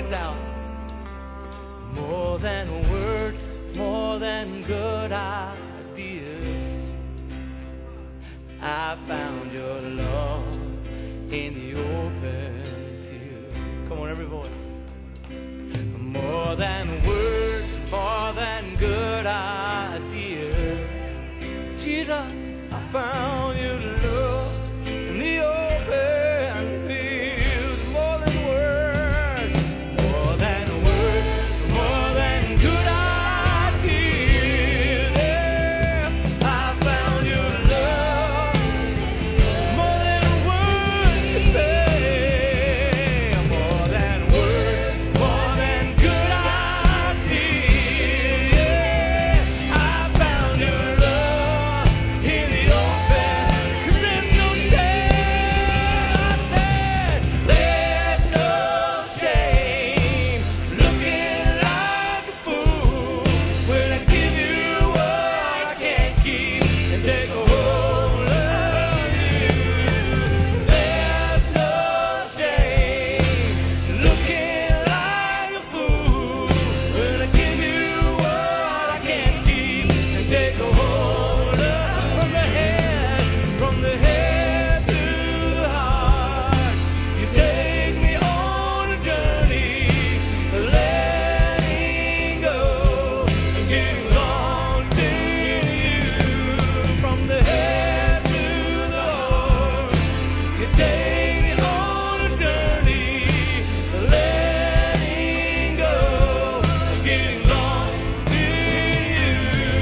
this out. More than words, more than good ideas, I found your love in the open field. Come on, every voice. More than words, more than good ideas, Jesus, I found your love in the open field. More than words, more than words, more than good ideas, yeah, I found your love. More than words to say, more than words, more than good ideas, yeah, I found your love in the open. 'Cause there's no shame, looking like a fool when I give you what I can't keep and take a hold of you. There's no shame, looking like a fool when I give you what I can't keep and take a hold of. From the head to the heart, you take me on a journey, letting go and giving on to you. From the head to the heart, you take me on a journey, letting go and giving on to you.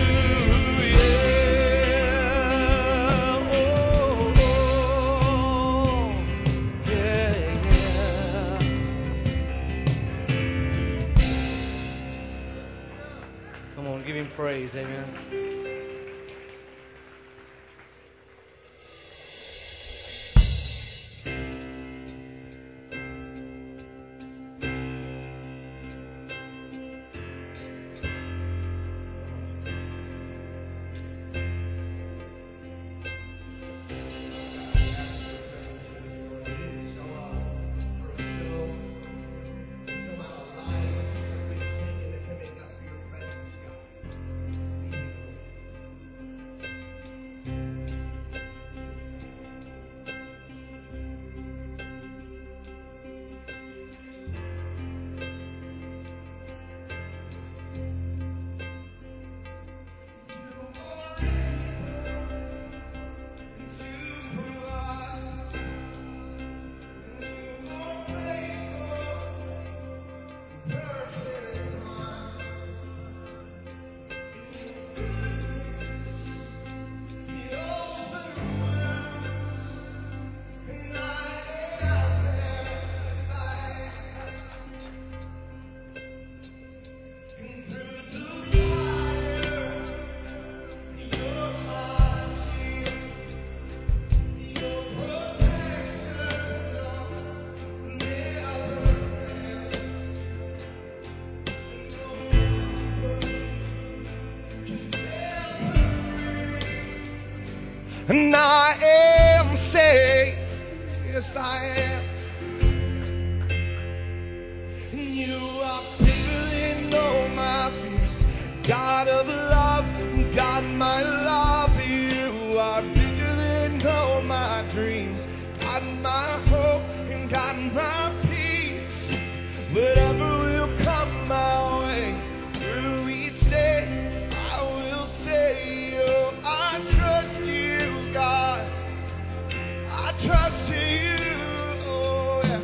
Come on, give him praise, amen. And I am saved, yes I am. And you are bigger than all my fears. God of love, God my love, you are bigger than all my dreams. God my hope and God my peace. Whatever will come my way through each day, I will say, oh, I trust you, God. I trust you, oh yeah.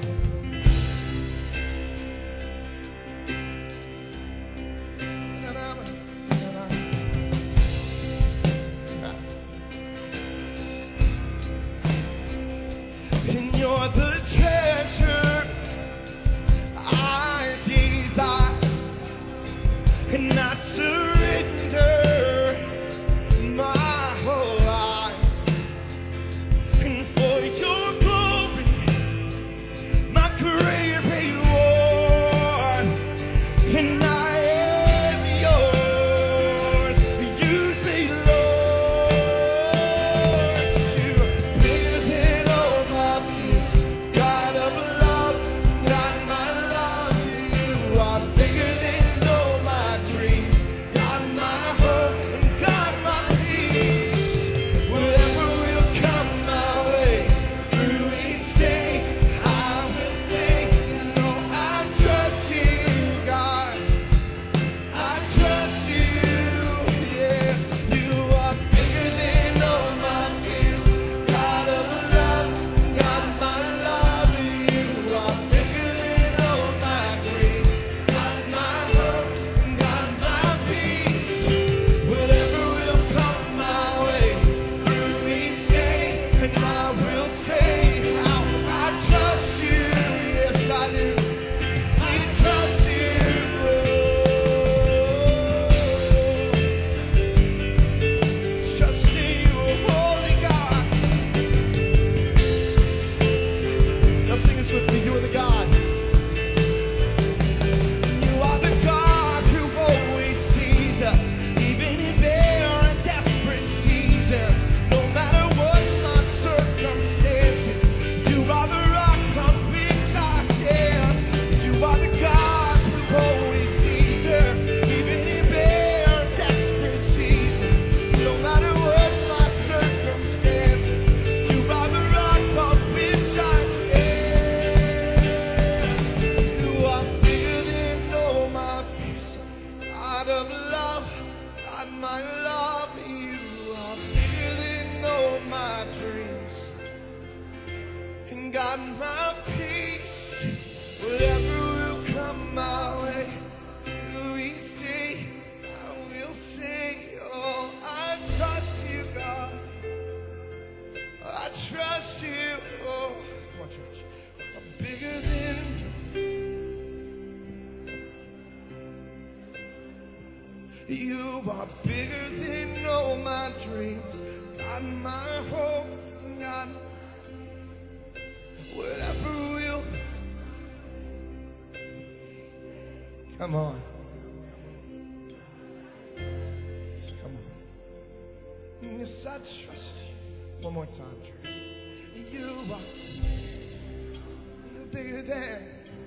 And you're the treasure I desire, and I surrender my whole life. And for your glory, my career reward, and I am yours. Use me, Lord. You are bigger than all my fears. God of love, God my love, God of love, God my love, you are bigger than all my dreams. And God my peace, whatever will come my way, through each day I will sing. Oh, I trust you, God. I trust you. Oh, come on, church. I'm bigger than. You are bigger than all my dreams. God, my hope. God, whatever will. Come on. Come on. Yes, I trust you. One more time, church. You're bigger than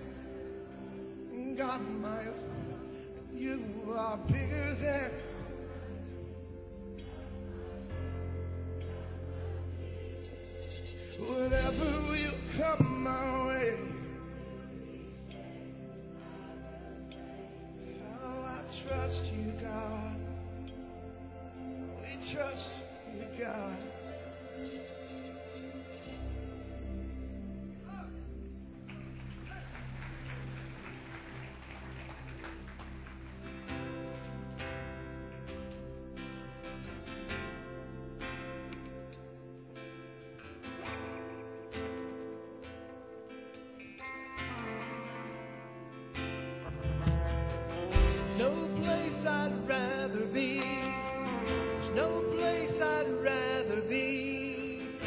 God, my hope. You are bigger than. Whatever will come my way. Oh, I trust you, God. We trust you, God. No place I'd rather be. There's no place I'd rather be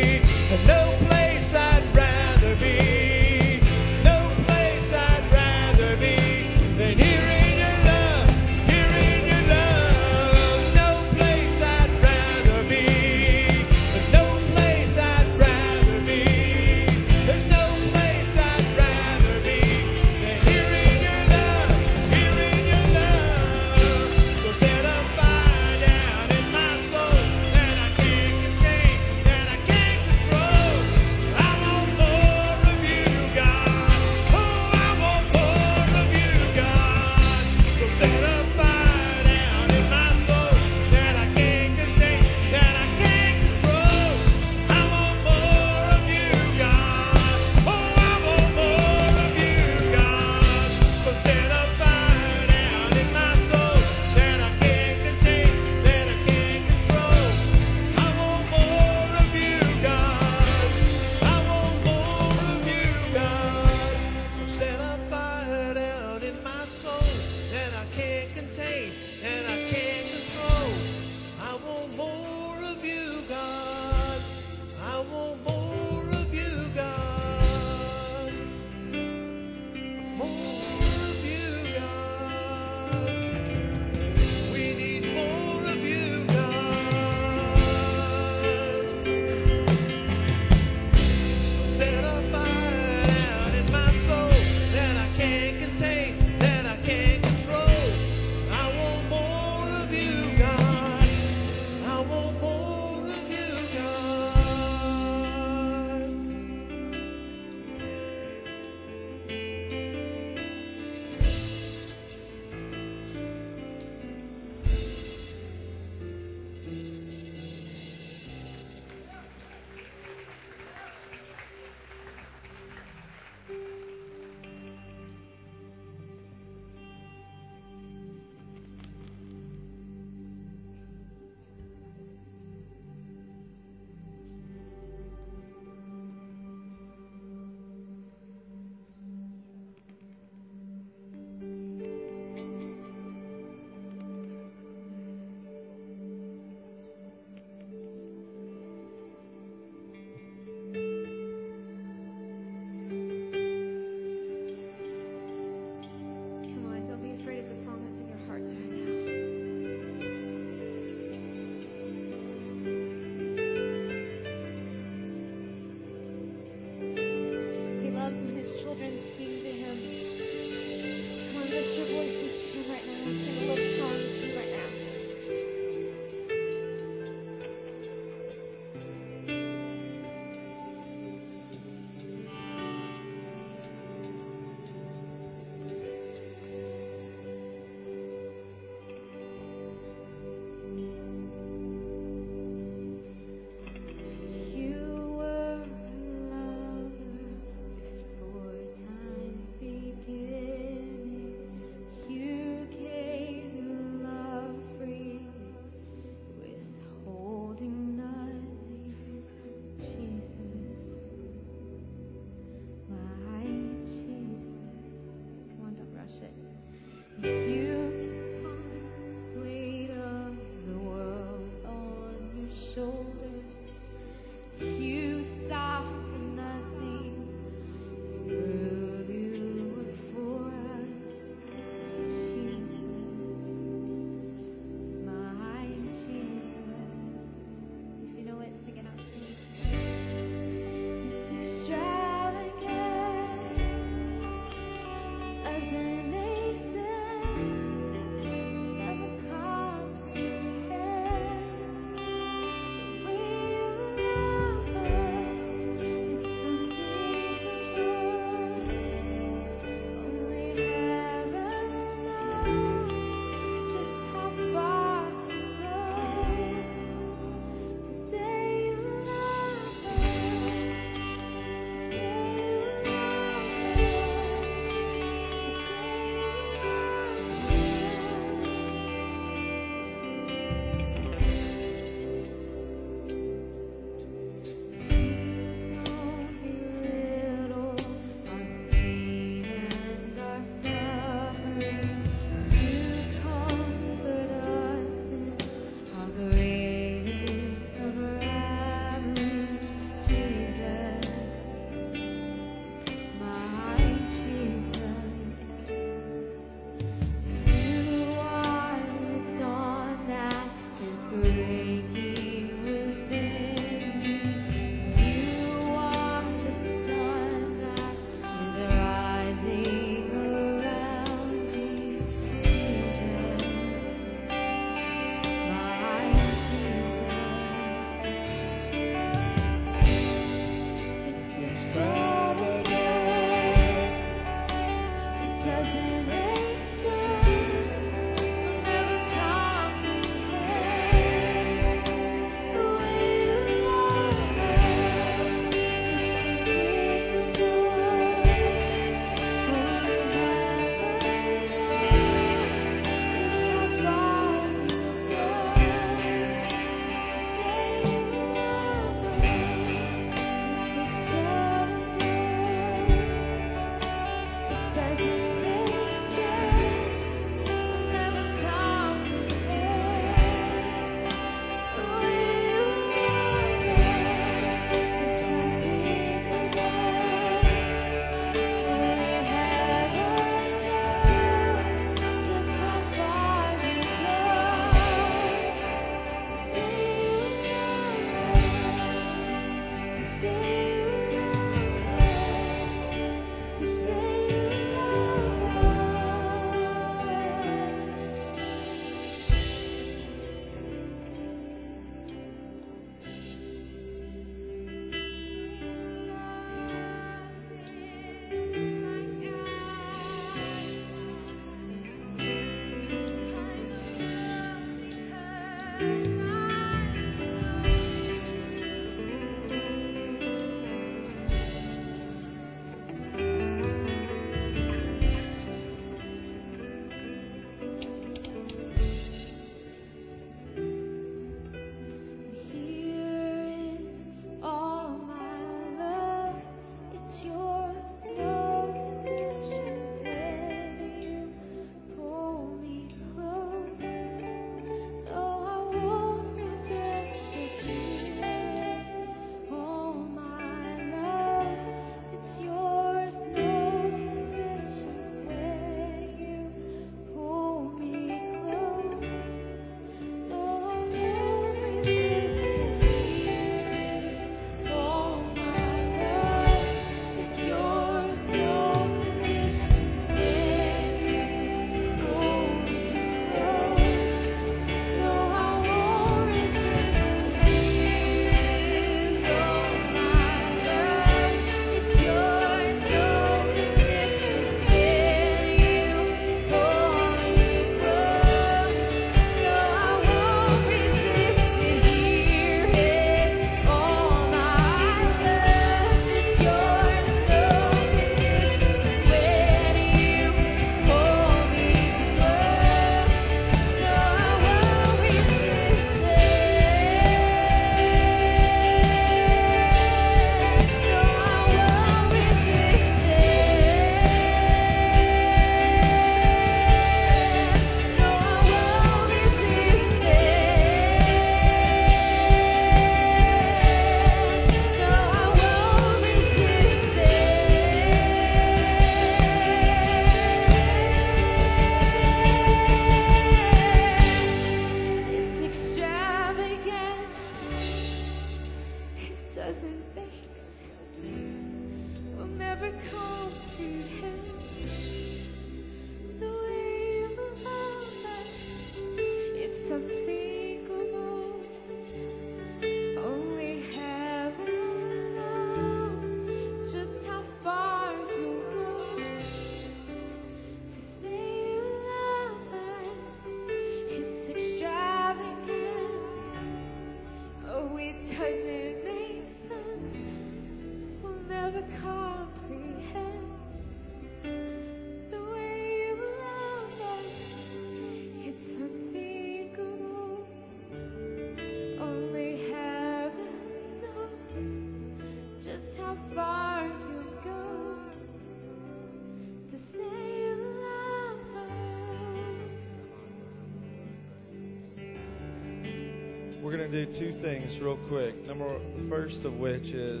We're going to do two things real quick. The first of which is,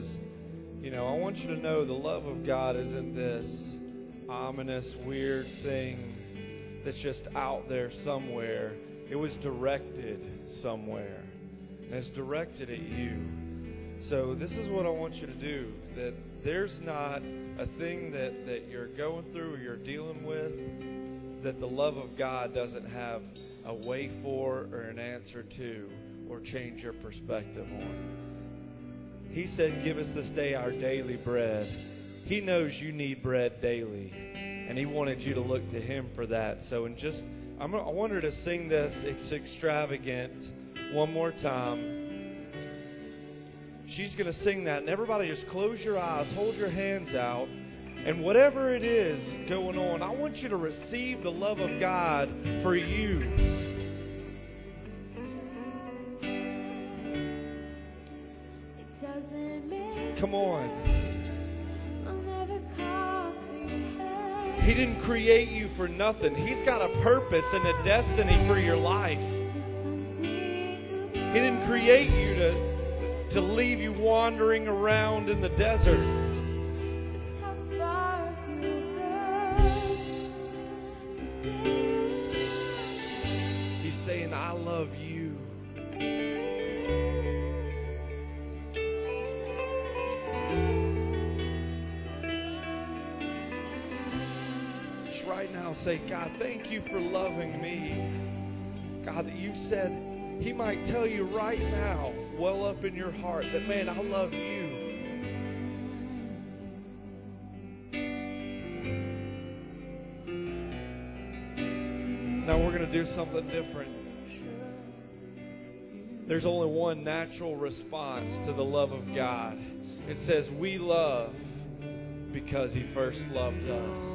I want you to know the love of God isn't this ominous, weird thing that's just out there somewhere. It was directed somewhere, and it's directed at you. So this is what I want you to do, that there's not a thing that you're going through or you're dealing with that the love of God doesn't have a way for or an answer to or change your perspective on. He said, give us this day our daily bread. He knows you need bread daily. And He wanted you to look to Him for that. So I want her to sing this, It's Extravagant, one more time. She's going to sing that. And everybody just close your eyes, hold your hands out. And whatever it is going on, I want you to receive the love of God for you. Come on. He didn't create you for nothing. He's got a purpose and a destiny for your life. He didn't create you to leave you wandering around in the desert. He's saying, I love you. Just right now say, God, thank you for loving me. God, that you said He might tell you right now, well up in your heart, that, man, I love you. Now we're going to do something different. There's only one natural response to the love of God. It says, we love because He first loved us.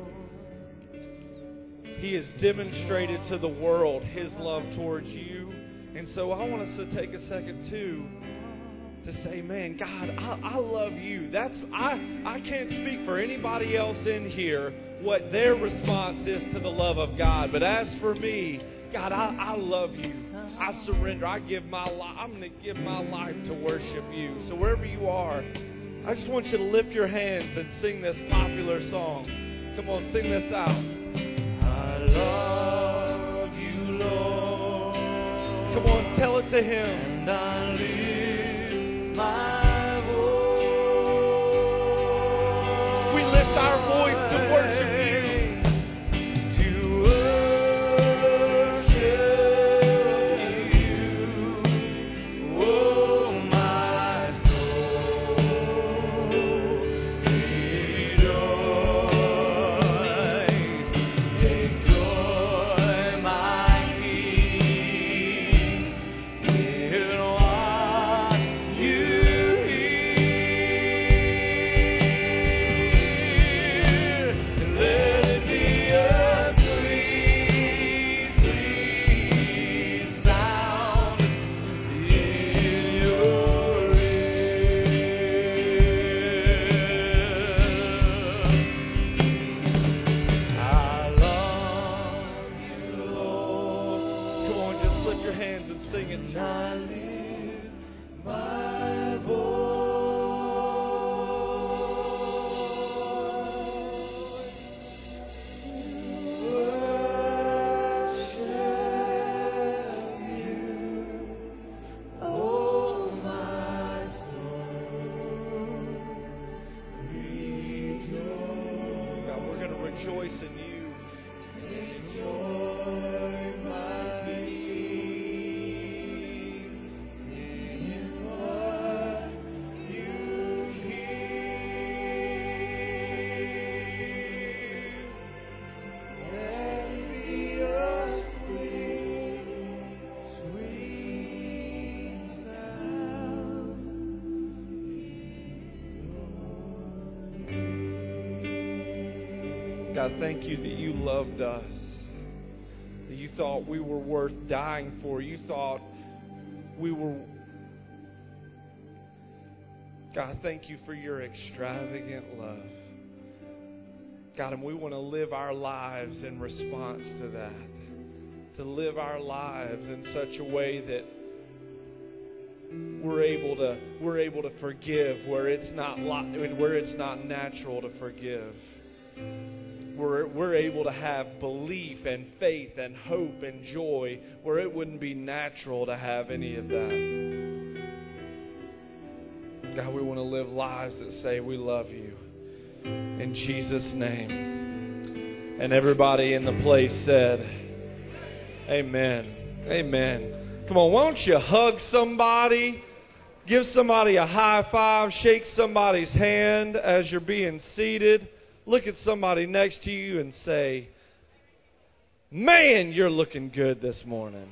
He has demonstrated to the world His love towards you. And so I want us to take a second too to say, man, God, I love you. I can't speak for anybody else in here what their response is to the love of God. But as for me, God, I love you. I surrender. I'm going to give my life to worship you. So wherever you are, I just want you to lift your hands and sing this popular song. Come on, sing this out. I love you, Lord. Come on, tell it to Him. And I lift my voice. We lift our voice to worship you. To worship you. Oh, my soul, rejoice. Take joy, my King, in what you hear. Let it be a sweet, sweet sound in your ear. I love you, Lord. Come on, just lift your hands and sing it to Him. I lift my God, we're going to rejoice in you. Take joy, my King, in what you hear. Let it be a sweet, sweet sound. God, thank you that you loved us. That you thought we were worth dying for. You thought we were... God, thank you for your extravagant love. God, and we want to live our lives in response to that. To live our lives in such a way that we're able to forgive where it's not natural to forgive. We're able to have belief and faith and hope and joy where it wouldn't be natural to have any of that. God, we want to live lives that say we love you. In Jesus' name. And everybody in the place said, amen. Amen. Come on, why don't you hug somebody? Give somebody a high five. Shake somebody's hand as you're being seated. look at somebody next to you and say, man, you're looking good this morning.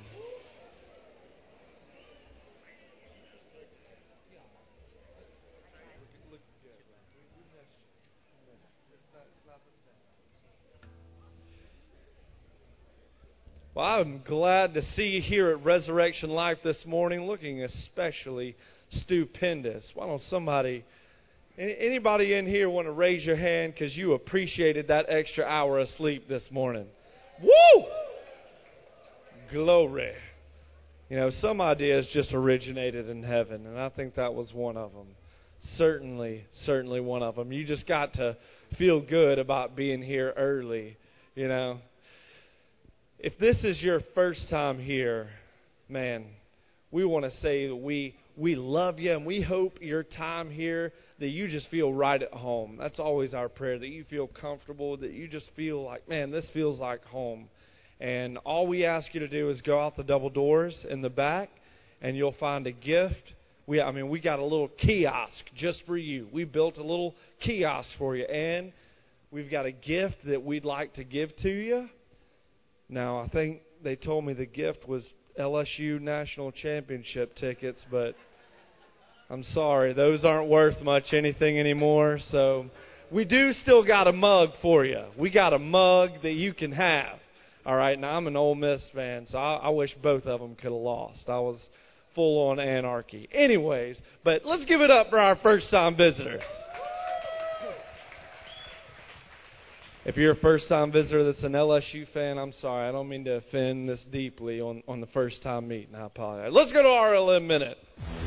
Well, I'm glad to see you here at Resurrection Life this morning, looking especially stupendous. Why don't anybody in here want to raise your hand because you appreciated that extra hour of sleep this morning? Woo! Glory. You know, some ideas just originated in heaven, and I think that was one of them. Certainly one of them. You just got to feel good about being here early, you know. If this is your first time here, man, we want to say that we love you, and we hope your time here, that you just feel right at home. That's always our prayer, that you feel comfortable, that you just feel like, man, this feels like home. And all we ask you to do is go out the double doors in the back, and you'll find a gift. We got a little kiosk just for you. We built a little kiosk for you, and we've got a gift that we'd like to give to you. Now, I think they told me the gift was LSU National Championship tickets, but I'm sorry, those aren't worth much anything anymore. So we do still got a mug for you. We got a mug that you can have. All right, now I'm an Ole Miss fan, so I wish both of them could have lost. I was full on anarchy. Anyways, but let's give it up for our first-time visitors. If you're a first-time visitor that's an LSU fan, I'm sorry. I don't mean to offend this deeply on the first-time meeting. I apologize. Let's go to RLM Minute.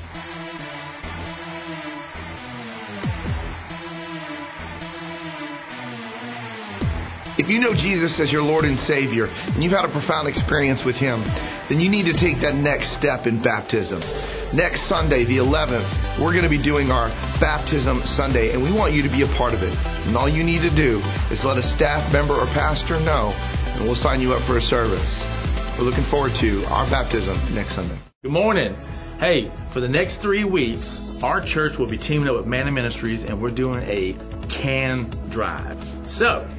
If you know Jesus as your Lord and Savior, and you've had a profound experience with Him, then you need to take that next step in baptism. Next Sunday, the 11th, we're going to be doing our Baptism Sunday, and we want you to be a part of it. And all you need to do is let a staff member or pastor know, and we'll sign you up for a service. We're looking forward to our baptism next Sunday. Good morning. Hey, for the next 3 weeks, our church will be teaming up with Manna Ministries, and we're doing a can drive. So,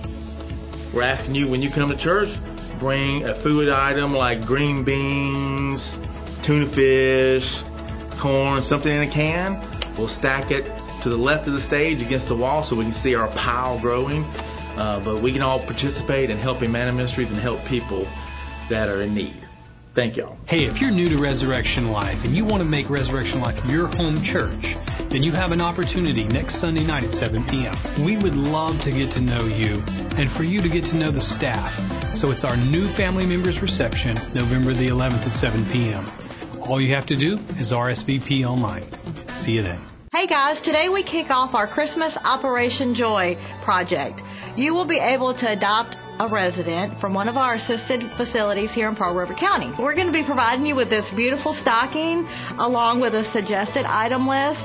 we're asking you, when you come to church, bring a food item like green beans, tuna fish, corn, something in a can. We'll stack it to the left of the stage against the wall so we can see our pile growing. But we can all participate in helping Manna Ministries and help people that are in need. Thank y'all. Hey, if you're new to Resurrection Life and you want to make Resurrection Life your home church, then you have an opportunity next Sunday night at 7 p.m. We would love to get to know you and for you to get to know the staff. So it's our new family members reception, November the 11th at 7 p.m. All you have to do is RSVP online. See you then. Hey guys, today we kick off our Christmas Operation Joy project. You will be able to adopt a resident from one of our assisted facilities here in Pearl River County. We're going to be providing you with this beautiful stocking along with a suggested item list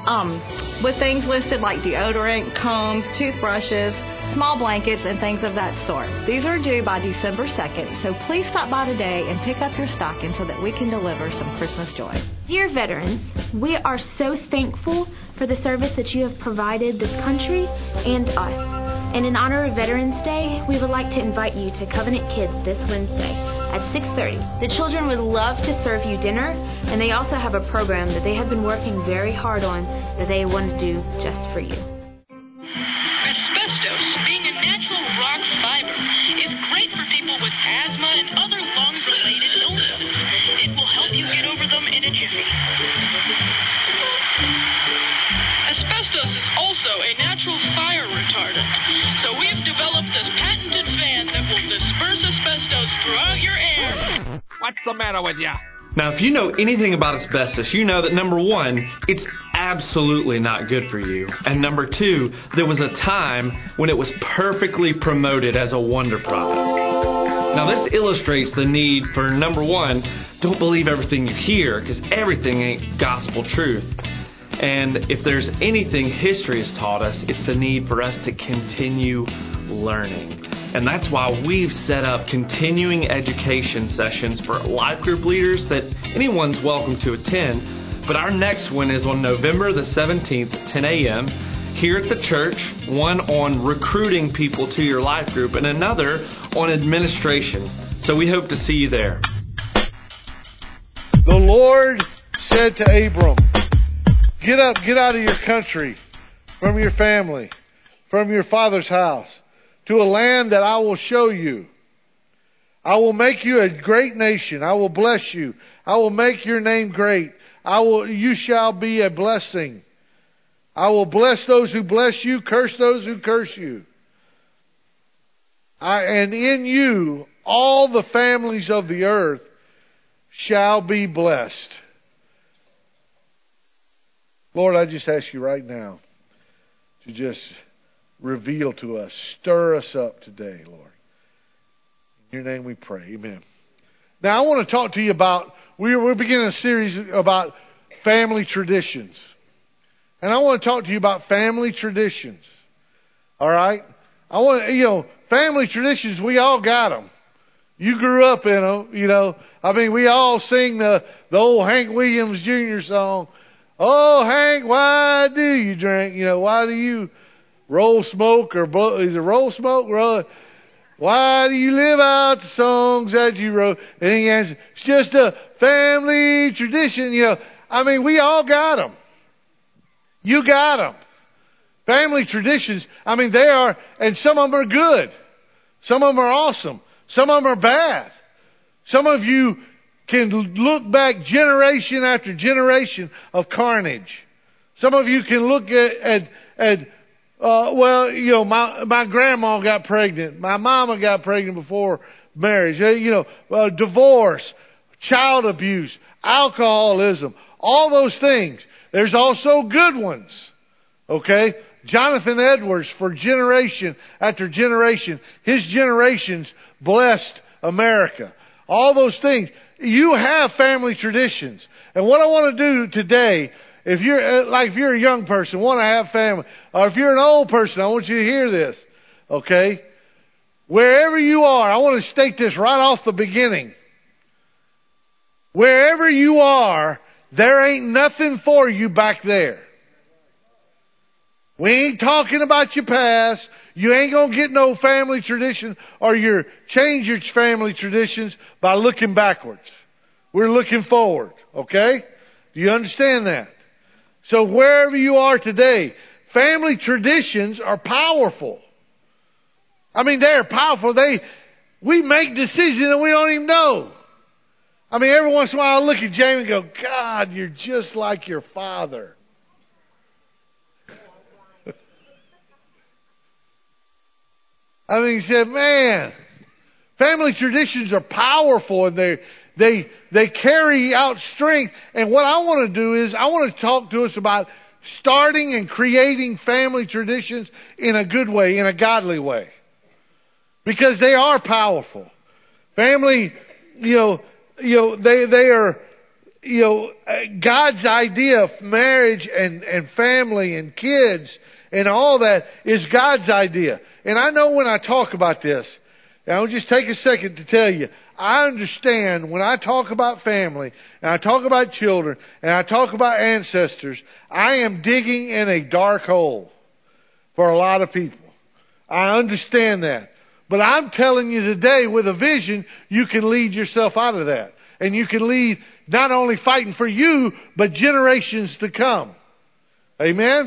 with things listed like deodorant, combs, toothbrushes, small blankets, and things of that sort. These are due by December 2nd, so please stop by today and pick up your stocking so that we can deliver some Christmas joy. Dear veterans, we are so thankful for the service that you have provided this country and us. And in honor of Veterans Day, we would like to invite you to Covenant Kids this Wednesday at 6:30. The children would love to serve you dinner, and they also have a program that they have been working very hard on that they want to do just for you. Asbestos, being a natural rock fiber, is great for people with asthma and other lung-related illnesses. It will help you get over them in a jiffy. Asbestos is also a natural fire retardant, so we've developed this patented fan that will disperse asbestos throughout your air. What's the matter with you? Now, if you know anything about asbestos, you know that number one, it's absolutely not good for you. And number two, there was a time when it was perfectly promoted as a wonder product. Now, this illustrates the need for, number one, don't believe everything you hear, because everything ain't gospel truth. And if there's anything history has taught us, it's the need for us to continue learning. And that's why we've set up continuing education sessions for life group leaders that anyone's welcome to attend. But our next one is on November the 17th at 10 a.m. here at the church, one on recruiting people to your life group, and another on administration. So we hope to see you there. The Lord said to Abram, get up, get out of your country, from your family, from your father's house, to a land that I will show you. I will make you a great nation. I will bless you. I will make your name great. You shall be a blessing. I will bless those who bless you, curse those who curse you. And in you, all the families of the earth shall be blessed. Lord, I just ask you right now to just reveal to us, stir us up today, Lord. In your name we pray. Amen. Now I want to talk to you about, we're beginning a series about family traditions. And I want to talk to you about family traditions. All right? Family traditions, we all got them. You grew up in them, we all sing the old Hank Williams Jr. song. Oh, Hank, why do you drink? Why do you roll smoke or blow? Is it roll smoke? Why do you live out the songs that you wrote? And he answers, it's just a family tradition. We all got them. You got them. Family traditions, they are, and some of them are good. Some of them are awesome. Some of them are bad. Some of you can look back generation after generation of carnage. Some of you can look my grandma got pregnant. My mama got pregnant before marriage. Divorce, child abuse, alcoholism, all those things. There's also good ones. Okay? Jonathan Edwards, for generation after generation, his generations blessed America. All those things. You have family traditions. And what I want to do today, if you're a young person, want to have family, or if you're an old person, I want you to hear this. Okay? Wherever you are, I want to state this right off the beginning. Wherever you are, there ain't nothing for you back there. We ain't talking about your past. You ain't going to get no family tradition or change your family traditions by looking backwards. We're looking forward. Okay? Do you understand that? So wherever you are today, family traditions are powerful. They're powerful. We make decisions and we don't even know. Every once in a while I look at Jamie and go, God, you're just like your father. He said, man, family traditions are powerful and they carry out strength. And what I want to do is I want to talk to us about starting and creating family traditions in a good way, in a godly way. Because they are powerful. Family, they are, God's idea of marriage and family and kids and all that is God's idea. And I know when I talk about this, and I'll just take a second to tell you, I understand when I talk about family, and I talk about children, and I talk about ancestors, I am digging in a dark hole for a lot of people. I understand that. But I'm telling you today, with a vision, you can lead yourself out of that. And you can lead not only fighting for you, but generations to come. Amen?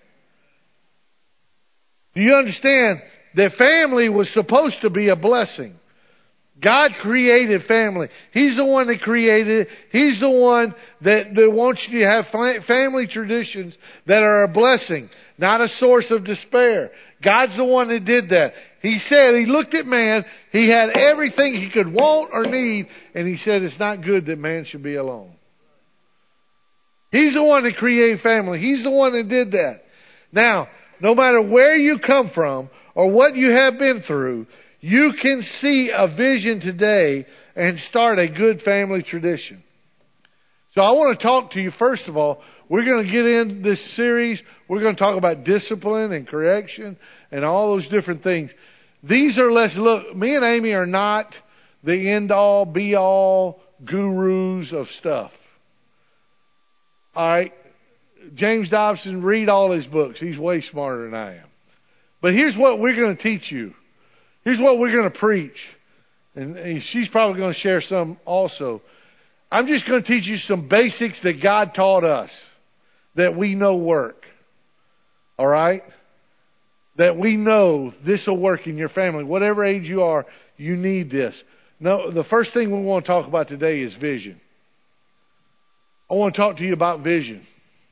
Do you understand that family was supposed to be a blessing? God created family. He's the one that created it. He's the one that wants you to have family traditions that are a blessing, not a source of despair. God's the one that did that. He said, He looked at man, He had everything he could want or need, and He said it's not good that man should be alone. He's the one that created family. He's the one that did that. Now, no matter where you come from or what you have been through, you can see a vision today and start a good family tradition. So I want to talk to you, first of all, we're going to get in this series. We're going to talk about discipline and correction and all those different things. These are look, me and Amy are not the end-all, be-all gurus of stuff. All right? James Dobson, read all his books. He's way smarter than I am. But here's what we're going to teach you. Here's what we're going to preach. And she's probably going to share some also. I'm just going to teach you some basics that God taught us that we know work. All right? That we know this will work in your family. Whatever age you are, you need this. No, the first thing we want to talk about today is vision. I want to talk to you about vision.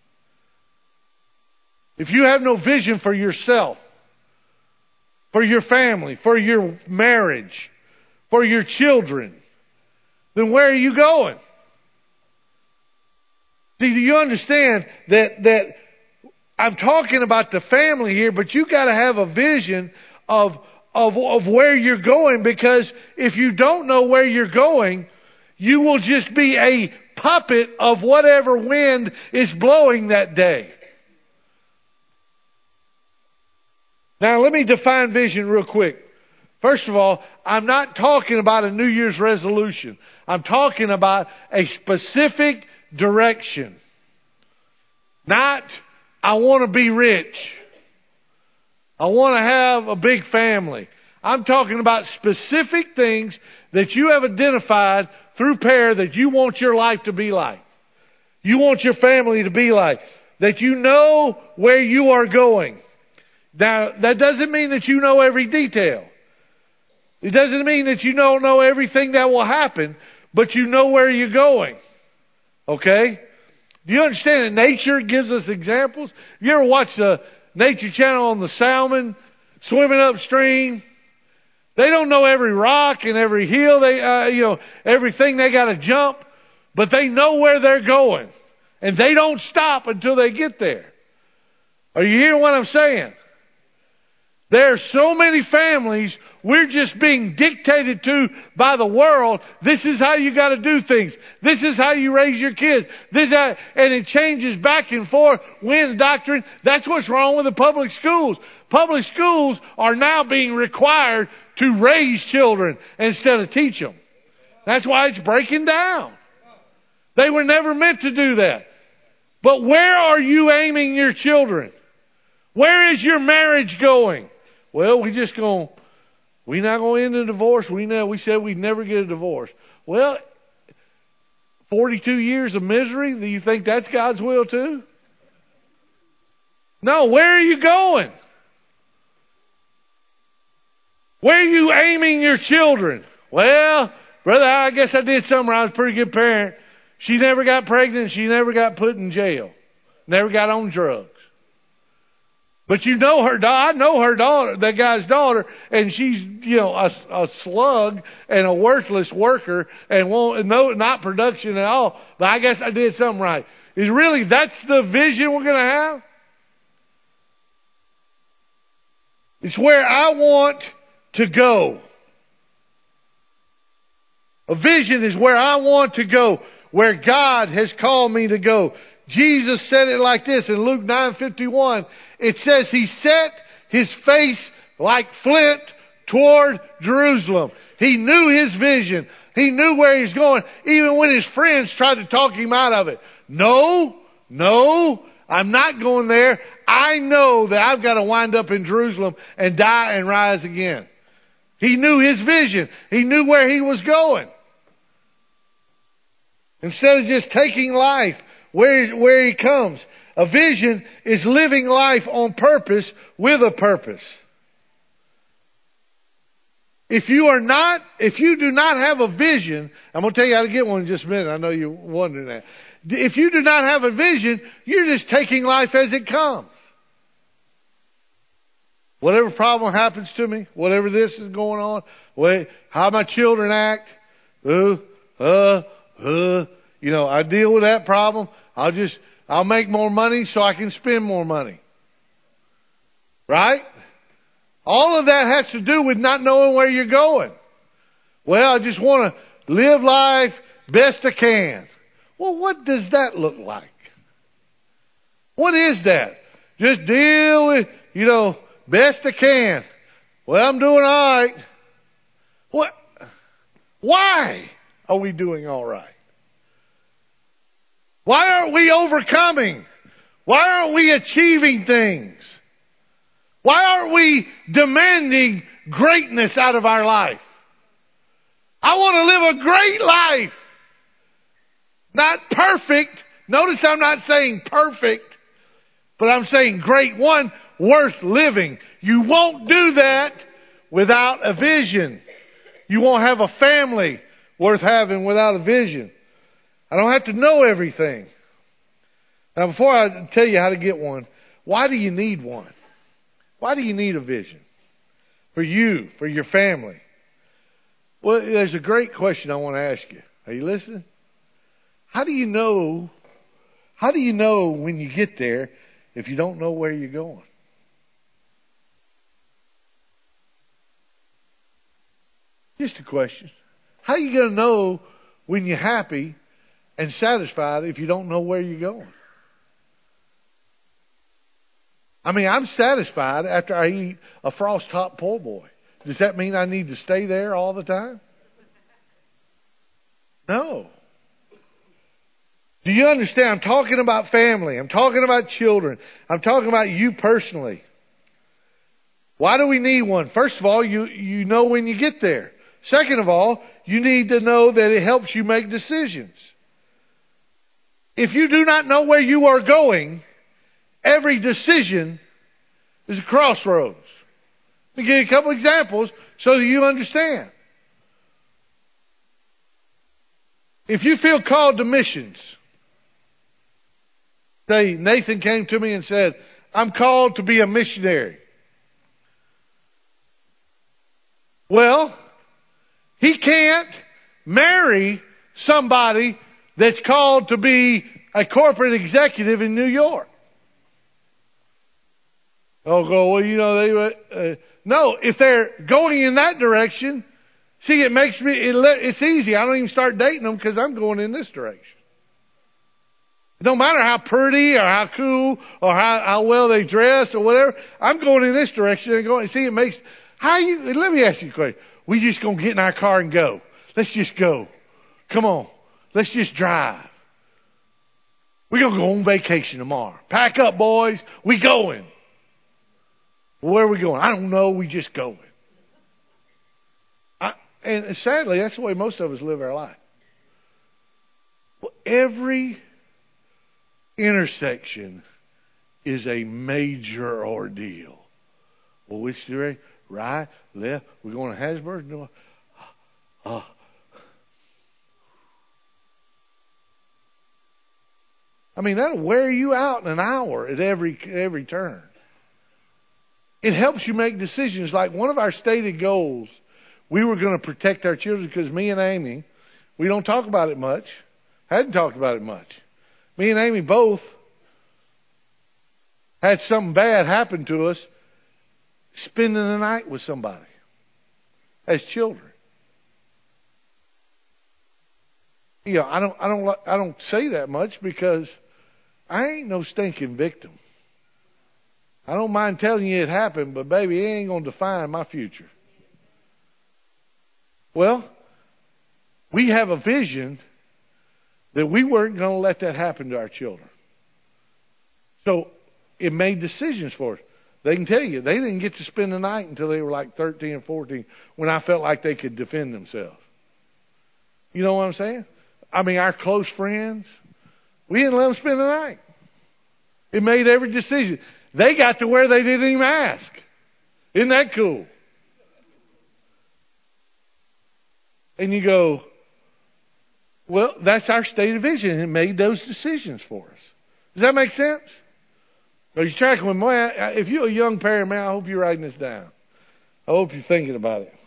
If you have no vision for yourself, for your family, for your marriage, for your children, then where are you going? See, do you understand that I'm talking about the family here, but you got to have a vision of where you're going, because if you don't know where you're going, you will just be a puppet of whatever wind is blowing that day. Now, let me define vision real quick. First of all, I'm not talking about a New Year's resolution. I'm talking about a specific direction. Not, I want to be rich. I want to have a big family. I'm talking about specific things that you have identified through prayer that you want your life to be like. You want your family to be like. That you know where you are going. Now, that doesn't mean that you know every detail. It doesn't mean that you don't know everything that will happen, but you know where you're going. Okay? Do you understand that nature gives us examples? You ever watch the Nature Channel on the salmon swimming upstream? They don't know every rock and every hill, everything they got to jump, but they know where they're going. And they don't stop until they get there. Are you hearing what I'm saying? There are so many families, we're just being dictated to by the world. This is how you got to do things. This is how you raise your kids. And it changes back and forth. When doctrine, that's what's wrong with the public schools. Public schools are now being required to raise children instead of teach them. That's why it's breaking down. They were never meant to do that. But where are you aiming your children? Where is your marriage going? Well, we're not going to end a divorce. We said we'd never get a divorce. Well, 42 years of misery, do you think that's God's will too? No, where are you going? Where are you aiming your children? Well, brother, I guess I did something right. I was a pretty good parent. She never got pregnant. She never got put in jail. Never got on drugs. But you know her daughter. I know her daughter, that guy's daughter, and she's a slug and a worthless worker and not production at all. But I guess I did something right. Is really that's the vision we're going to have? It's where I want to go. A vision is where I want to go, where God has called me to go. Jesus said it like this in Luke 9:51. It says he set his face like flint toward Jerusalem. He knew his vision. He knew where he was going, even when his friends tried to talk him out of it. No, I'm not going there. I know that I've got to wind up in Jerusalem and die and rise again. He knew his vision. He knew where he was going. Instead of just taking life where he comes. A vision is living life on purpose with a purpose. If you do not have a vision, I'm going to tell you how to get one in just a minute. I know you're wondering that. If you do not have a vision, you're just taking life as it comes. Whatever problem happens to me, whatever this is going on, how my children act, I deal with that problem. I'll make more money so I can spend more money. Right? All of that has to do with not knowing where you're going. Well, I just want to live life best I can. Well, what does that look like? What is that? Just deal with, best I can. Well, I'm doing all right. What? Why are we doing all right? Why aren't we overcoming? Why aren't we achieving things? Why aren't we demanding greatness out of our life? I want to live a great life. Not perfect. Notice I'm not saying perfect, but I'm saying great. One, worth living. You won't do that without a vision. You won't have a family worth having without a vision. I don't have to know everything. Now, before I tell you how to get one, why do you need one? Why do you need a vision? For you, for your family. Well, there's a great question I want to ask you. Are you listening? How do you know when you get there if you don't know where you're going? Just a question. How are you going to know when you're happy and satisfied if you don't know where you're going? I mean, I'm satisfied after I eat a Frost Top po' boy. Does that mean I need to stay there all the time? No. Do you understand? I'm talking about family. I'm talking about children. I'm talking about you personally. Why do we need one? First of all, you know when you get there. Second of all, you need to know that it helps you make decisions. If you do not know where you are going, every decision is a crossroads. Let me give you a couple examples so that you understand. If you feel called to missions, say Nathan came to me and said, I'm called to be a missionary. Well, he can't marry somebody that's called to be a corporate executive in New York. Oh, well, no, if they're going in that direction, see, it makes me, it's easy. I don't even start dating them because I'm going in this direction. It don't matter how pretty or how cool or how well they dress or whatever. I'm going in this direction and going. See, it makes, let me ask you a question. We just going to get in our car and go. Let's just go. Come on. Let's just drive. We're going to go on vacation tomorrow. Pack up, boys. We going. Well, where are we going? I don't know. We just going. And sadly, that's the way most of us live our life. Well, every intersection is a major ordeal. Well, which direction? Right, left. We're going to Hattiesburg? No. I mean, that'll wear you out in an hour at every turn. It helps you make decisions. Like one of our stated goals, we were going to protect our children because me and Amy, we don't talk about it much. Hadn't talked about it much. Me and Amy both had something bad happen to us spending the night with somebody as children. You know, I don't say that much because I ain't no stinking victim. I don't mind telling you it happened, but baby, it ain't going to define my future. Well, we have a vision that we weren't going to let that happen to our children. So it made decisions for us. They can tell you, they didn't get to spend the night until they were like 13 or 14 when I felt like they could defend themselves. You know what I'm saying? I mean, our close friends, we didn't let them spend the night. It made every decision. They got to where they didn't even ask. Isn't that cool? And you go, well, that's our state of vision. And it made those decisions for us. Does that make sense? Are you tracking with me? If you're a young parent, man, I hope you're writing this down. I hope you're thinking about it.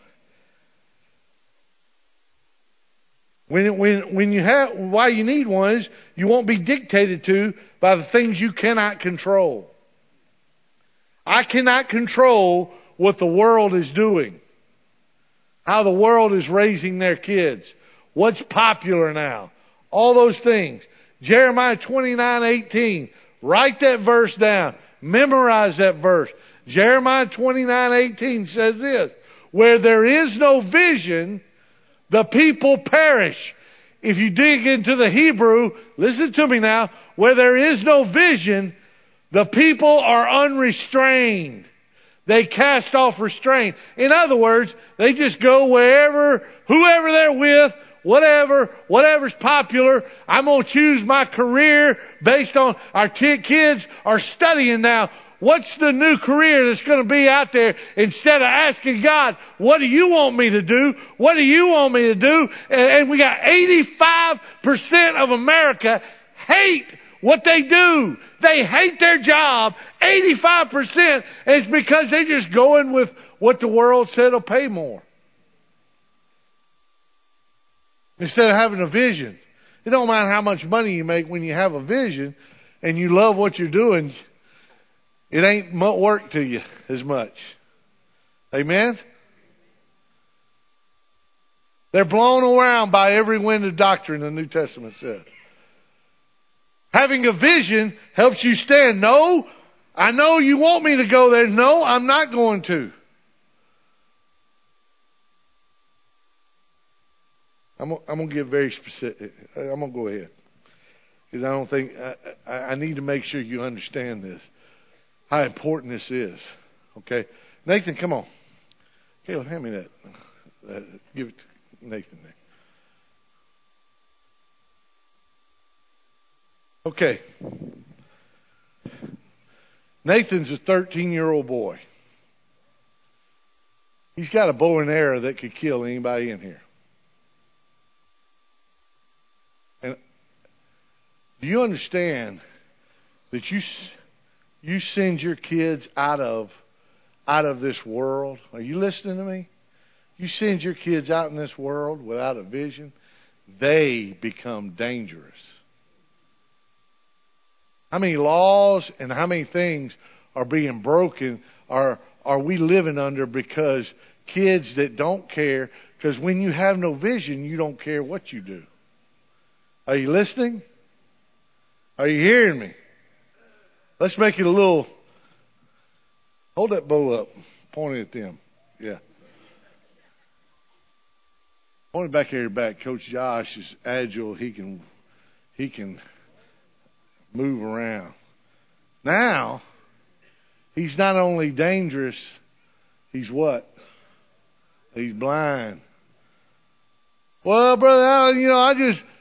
When you have, why you need one is you won't be dictated to by the things you cannot control. I cannot control what the world is doing, how the world is raising their kids, what's popular now, all those things. Jeremiah 29:18. Write that verse down. Memorize that verse. Jeremiah 29:18 says this: where there is no vision, the people perish. If you dig into the Hebrew, listen to me now, where there is no vision, The people are unrestrained. They cast off restraint. In other words, they just go wherever, whoever they're with, whatever's popular. I'm going to choose my career based on our kids are studying now. What's the new career that's going to be out there? Instead of asking God, what do you want me to do? What do you want me to do? And we got 85% of America hate what they do. They hate their job. 85%. And it's because they're just going with what the world said will pay more. Instead of having a vision. It don't matter how much money you make when you have a vision and you love what you're doing. It ain't work to you as much. Amen? They're blown around by every wind of doctrine, the New Testament says. Having a vision helps you stand. No, I know you want me to go there. No, I'm not going to. I'm going to get very specific. I'm going to go ahead. Because I don't think, I need to make sure you understand this. How important this is. Okay? Nathan, come on. Caleb, hand me that. Give it to Nathan there. Okay. Nathan's a 13-year-old boy. He's got a bow and arrow that could kill anybody in here. And do you understand that you send your kids out of this world? Are you listening to me? You send your kids out in this world without a vision, they become dangerous. How many laws and how many things are being broken are we living under because kids that don't care? Because when you have no vision, you don't care what you do. Are you listening? Are you hearing me? Let's make it a little... Hold that bow up. Point it at them. Yeah. Point it back at your back. Coach Josh is agile. He can move around. Now, he's not only dangerous, he's what? He's blind. Well, brother, I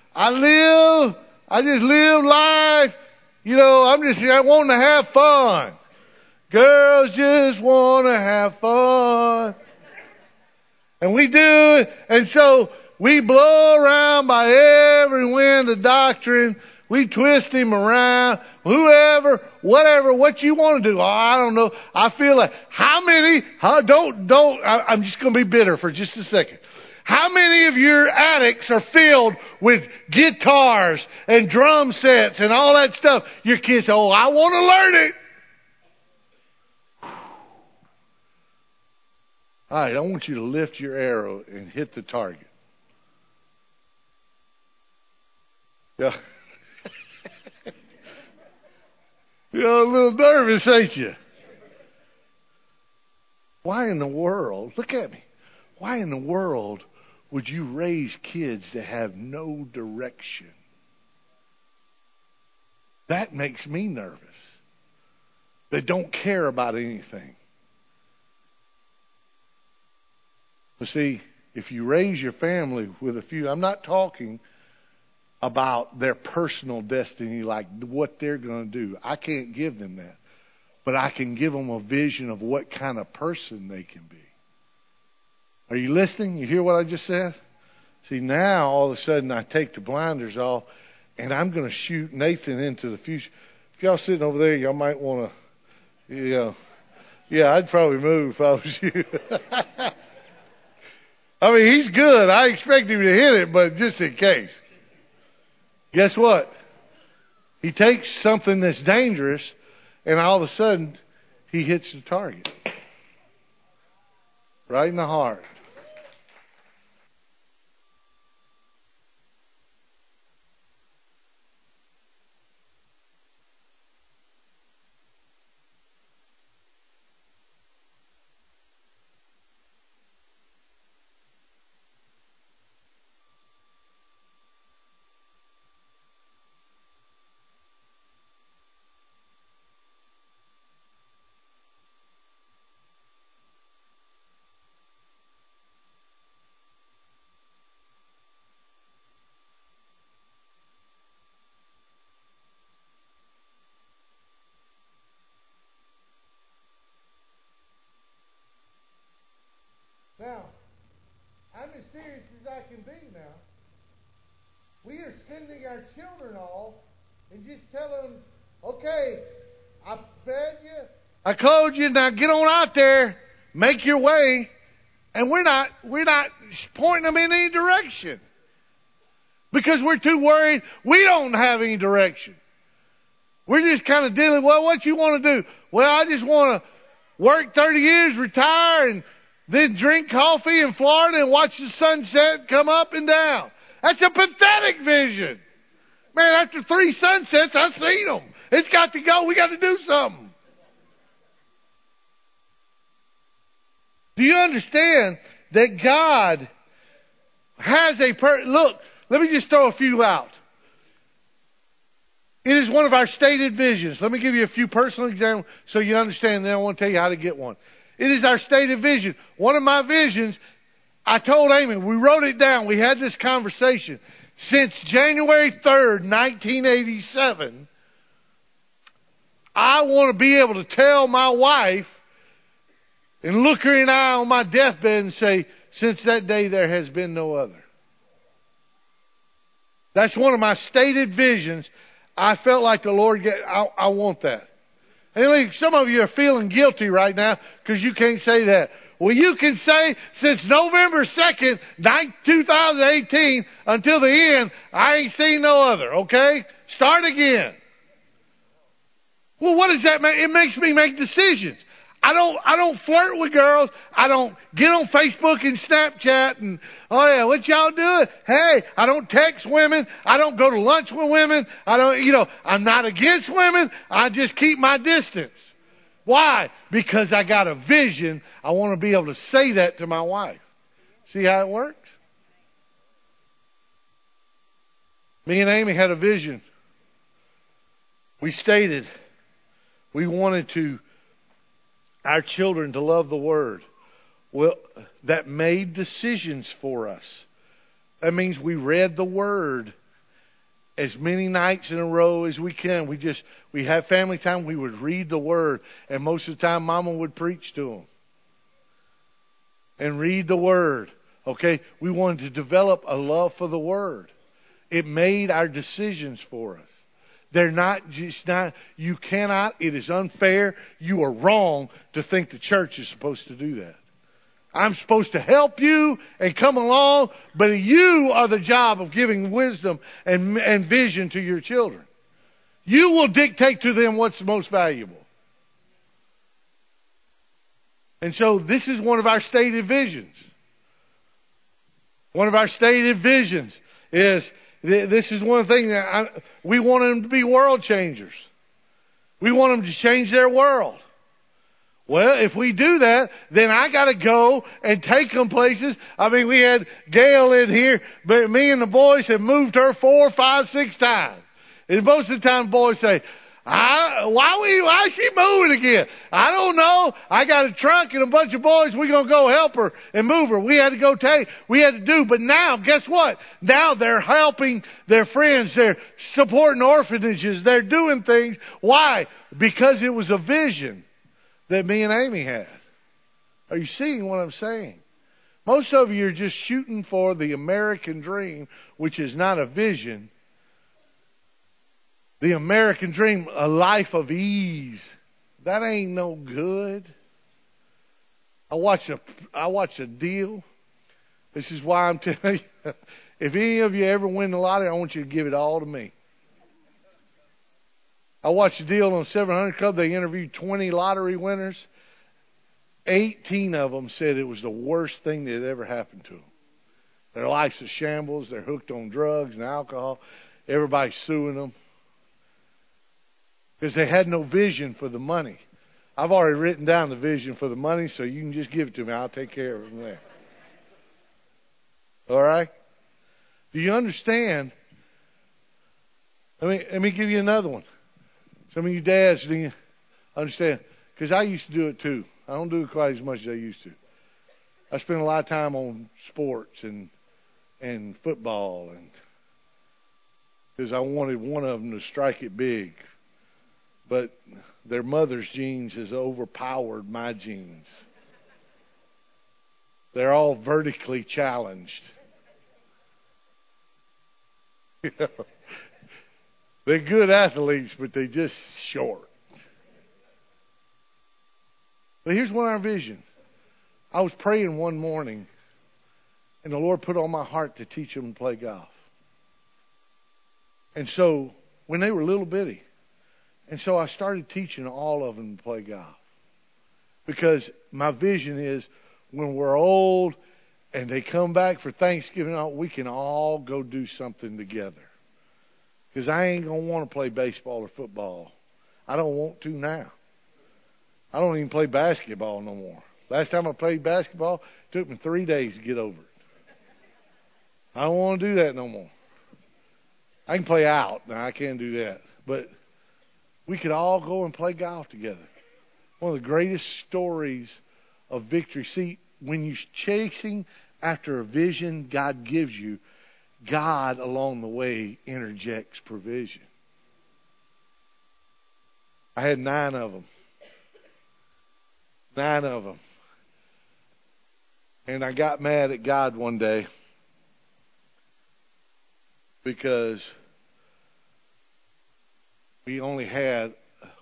just live life. I want to have fun. Girls just want to have fun. And we do, and so we blow around by every wind of doctrine. We twist him around. Whoever, whatever, what you want to do. Oh, I don't know. I feel like, I'm just going to be bitter for just a second. How many of your attics are filled with guitars and drum sets and all that stuff? Your kids say, I want to learn it. All right, I want you to lift your arrow and hit the target. Yeah. You're a little nervous, ain't you? Why in the world, look at me, why in the world would you raise kids that have no direction? That makes me nervous. They don't care about anything. But see, if you raise your family with a few, I'm not talking about their personal destiny, like what they're going to do. I can't give them that. But I can give them a vision of what kind of person they can be. Are you listening? You hear what I just said? See, now all of a sudden I take the blinders off and I'm going to shoot Nathan into the future. If y'all sitting over there, y'all might want to, yeah, I'd probably move if I was you. I mean, he's good. I expect him to hit it, but just in case. Guess what? He takes something that's dangerous, and all of a sudden, he hits the target. Right in the heart. as serious as I can be now. We are sending our children off and just telling them, okay, I fed you, I clothed you, now get on out there, make your way. And we're not pointing them in any direction. Because we're too worried we don't have any direction. We're just kind of dealing, well, what you want to do? Well, I just want to work 30 years, retire, and then drink coffee in Florida and watch the sunset come up and down. That's a pathetic vision. Man, after 3 sunsets, I've seen them. It's got to go. We got to do something. Do you understand that God has look, let me just throw a few out. It is one of our stated visions. Let me give you a few personal examples so you understand. Then I want to tell you how to get one. It is our stated vision. One of my visions, I told Amy, we wrote it down. We had this conversation. Since January 3rd, 1987, I want to be able to tell my wife and look her in the eye on my deathbed and say, since that day there has been no other. That's one of my stated visions. I felt like the Lord, I want that. And some of you are feeling guilty right now because you can't say that. Well, you can say, since November 2nd, 2018, until the end, I ain't seen no other, okay? Start again. Well, what does that make? It makes me make decisions. I don't flirt with girls. I don't get on Facebook and Snapchat and, oh yeah, what y'all doing? Hey, I don't text women. I don't go to lunch with women. I'm not against women. I just keep my distance. Why? Because I got a vision. I want to be able to say that to my wife. See how it works? Me and Amy had a vision. We stated we wanted our children to love the Word. Well, that made decisions for us. That means we read the Word as many nights in a row as we can. We have family time. We would read the Word. And most of the time, Mama would preach to them. And read the Word. Okay? We wanted to develop a love for the Word. It made our decisions for us. You cannot, it is unfair, you are wrong to think the church is supposed to do that. I'm supposed to help you and come along, but you are the job of giving wisdom and vision to your children. You will dictate to them what's most valuable. And so this is one of our stated visions. One of our stated visions is, this is one thing that we want them to be world changers. We want them to change their world. Well, if we do that, then I got to go and take them places. I mean, we had Gail in here, but me and the boys have moved her 4, 5, 6 times. And most of the time, boys say, why is she moving again? I don't know. I got a trunk and a bunch of boys. We're going to go help her and move her. We had to do. But now, guess what? Now they're helping their friends. They're supporting orphanages. They're doing things. Why? Because it was a vision that me and Amy had. Are you seeing what I'm saying? Most of you are just shooting for the American dream, which is not a vision. The American dream, a life of ease. That ain't no good. I watched a deal. This is why I'm telling you, if any of you ever win the lottery, I want you to give it all to me. I watched a deal on 700 Club. They interviewed 20 lottery winners. 18 of them said it was the worst thing that had ever happened to them. Their life's a shambles. They're hooked on drugs and alcohol. Everybody's suing them. Because they had no vision for the money. I've already written down the vision for the money, so you can just give it to me. I'll take care of it from there. All right? Do you understand? Let me give you another one. Some of you dads, do you understand? Because I used to do it too. I don't do it quite as much as I used to. I spent a lot of time on sports and football, and because I wanted one of them to strike it big. But their mother's genes has overpowered my genes. They're all vertically challenged. They're good athletes, but they're just short. But here's one of our vision. I was praying one morning, and the Lord put on my heart to teach them to play golf. And so, when they were little bitty, and so I started teaching all of them to play golf. Because my vision is, when we're old and they come back for Thanksgiving, we can all go do something together. Because I ain't going to want to play baseball or football. I don't want to now. I don't even play basketball no more. Last time I played basketball, it took me 3 days to get over it. I don't want to do that no more. I can play out. Now, I can't do that. But we could all go and play golf together. One of the greatest stories of victory. See, when you're chasing after a vision God gives you, God along the way interjects provision. I had 9 of them. 9 of them. And I got mad at God one day because we only had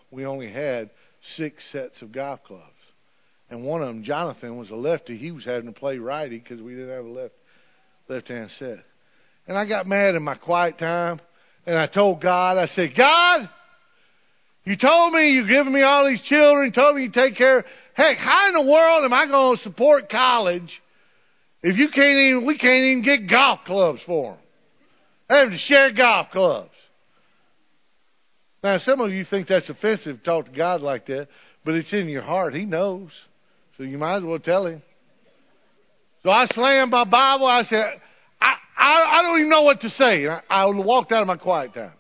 6 sets of golf clubs. And one of them, Jonathan, was a lefty. He was having to play righty because we didn't have a left-hand set. And I got mad in my quiet time, and I told God, I said, God, you told me you're giving me all these children, you told me you take care of... Heck, how in the world am I going to support college if we can't even get golf clubs for them? Having to share golf clubs. Now, some of you think that's offensive to talk to God like that, but it's in your heart. He knows. So you might as well tell him. So I slammed my Bible. I said, I don't even know what to say. I walked out of my quiet time.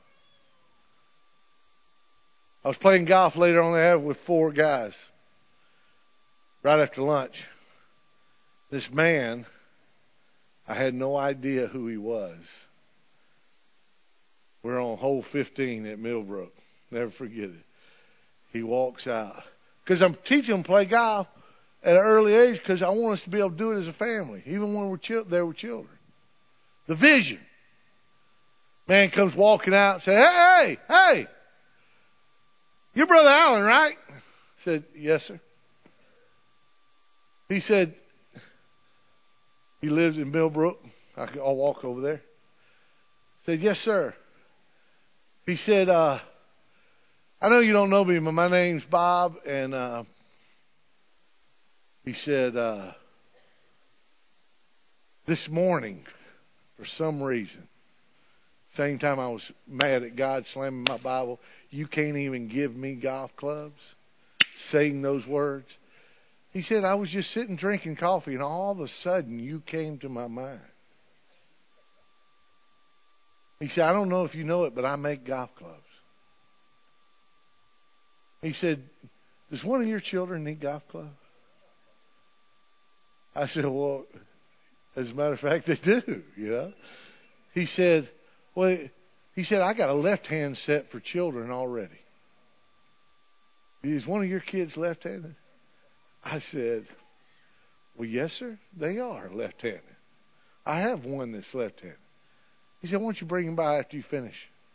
I was playing golf later on with 4 guys. Right after lunch. This man, I had no idea who he was. We're on hole 15 at Millbrook. Never forget it. He walks out. Because I'm teaching them to play golf at an early age because I want us to be able to do it as a family, even when they were children. The vision. Man comes walking out and says, hey, you're Brother Allen, right? I said, yes, sir. He said, he lives in Millbrook. I'll walk over there. I said, yes, sir. He said, I know you don't know me, but my name's Bob. And he said, this morning, for some reason, same time I was mad at God slamming my Bible, you can't even give me golf clubs, saying those words. He said, I was just sitting drinking coffee, and all of a sudden you came to my mind. He said, I don't know if you know it, but I make golf clubs. He said, does one of your children need golf clubs? I said, well, as a matter of fact, they do, you know. He said, I got a left-hand set for children already. Is one of your kids left-handed? I said, well, yes, sir, they are left-handed. I have one that's left-handed. He said, why don't you bring him by after you finish?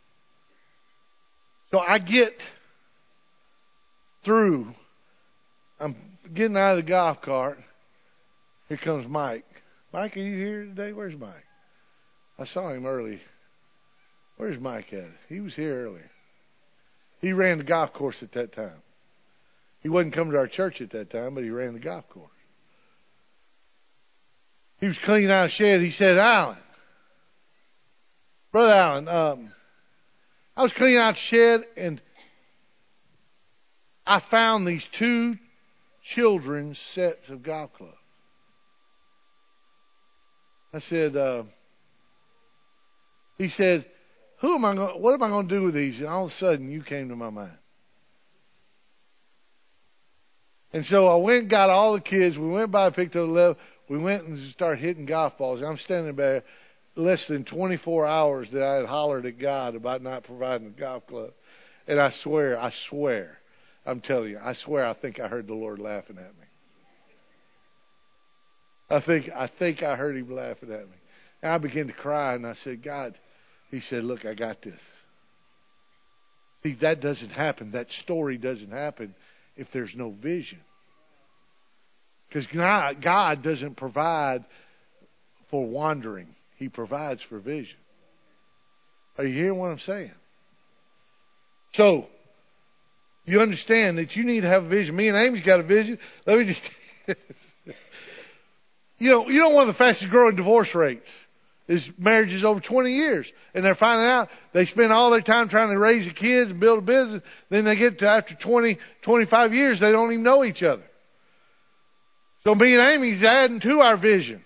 So I get through. I'm getting out of the golf cart. Here comes Mike. Mike, are you here today? Where's Mike? I saw him early. Where's Mike at? He was here earlier. He ran the golf course at that time. He wasn't coming to our church at that time, but he ran the golf course. He was cleaning out a shed. He said, Brother Allen, I was cleaning out the shed, and I found these 2 children's sets of golf clubs. I said, he said, what am I going to do with these? And all of a sudden, you came to my mind. And so I went and got all the kids. We went by, picked up 11. We went and started hitting golf balls. I'm standing there less than 24 hours that I had hollered at God about not providing a golf club. And I swear, I'm telling you, I swear I think I heard the Lord laughing at me. I think I heard him laughing at me. And I began to cry, and I said, God, he said, look, I got this. See, that doesn't happen. That story doesn't happen if there's no vision. Because God doesn't provide for wandering. He provides for vision. Are you hearing what I'm saying? So, you understand that you need to have a vision. Me and Amy's got a vision. Let me just... you know one of the fastest growing divorce rates is marriages over 20 years. And they're finding out they spend all their time trying to raise the kids and build a business. Then they get to after 20, 25 years, they don't even know each other. So me and Amy's adding to our vision.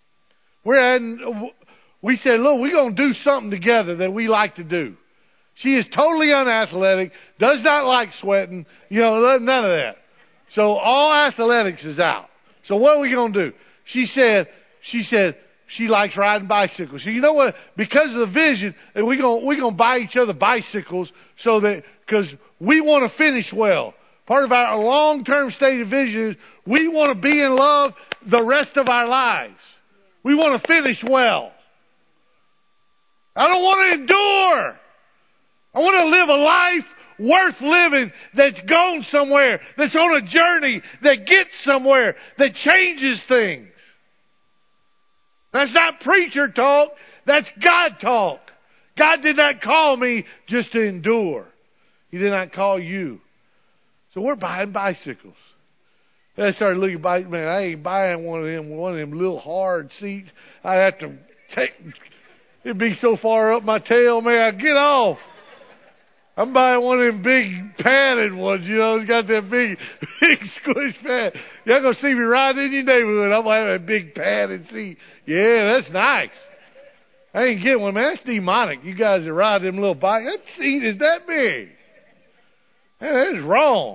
We said, look, we're going to do something together that we like to do. She is totally unathletic, does not like sweating, none of that. So all athletics is out. So what are we going to do? She said she likes riding bicycles. So you know what? Because of the vision, we're going to buy each other bicycles so that, because we want to finish well. Part of our long-term stated vision is we want to be in love the rest of our lives. We want to finish well. I don't want to endure. I want to live a life worth living that's gone somewhere, that's on a journey, that gets somewhere, that changes things. That's not preacher talk. That's God talk. God did not call me just to endure. He did not call you. So we're buying bicycles. I started looking at bikes. Man, I ain't buying one of them little hard seats. I'd have to it'd be so far up my tail, man, I'd get off. I'm buying one of them big padded ones, It's got that big squish pad. Y'all gonna see me riding in your neighborhood. I'm gonna have a big padded seat. Yeah, that's nice. I ain't getting one, man. That's demonic. You guys that ride them little bikes, that seat is that big. Man, that is wrong.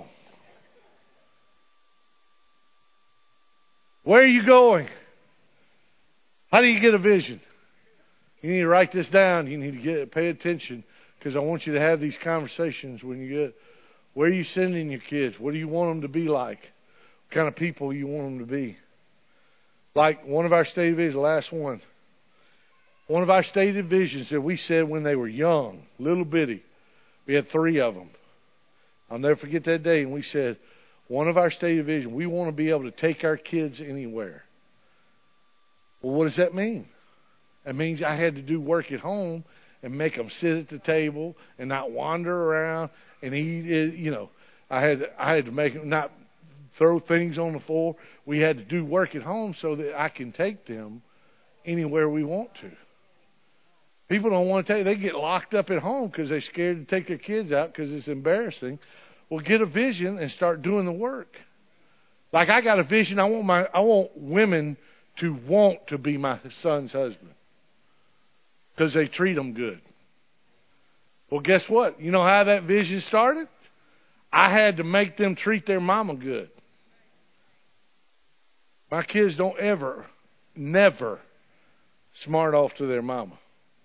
Where are you going? How do you get a vision? You need to write this down. You need to pay attention, because I want you to have these conversations when you get. Where are you sending your kids? What do you want them to be like? What kind of people you want them to be? Like one of our stated visions, the last one. One of our stated visions that we said when they were young, little bitty. We had 3 of them. I'll never forget that day. And we said, one of our stated visions, we want to be able to take our kids anywhere. Well, what does that mean? That means I had to do work at home and make them sit at the table and not wander around and eat. I had to make them not throw things on the floor. We had to do work at home so that I can take them anywhere we want to. People don't want to take. They get locked up at home because they're scared to take their kids out because it's embarrassing. Well, get a vision and start doing the work. Like I got a vision. I want women to want to be my son's husband because they treat them good. Well, guess what? You know how that vision started? I had to make them treat their mama good. My kids don't never smart off to their mama.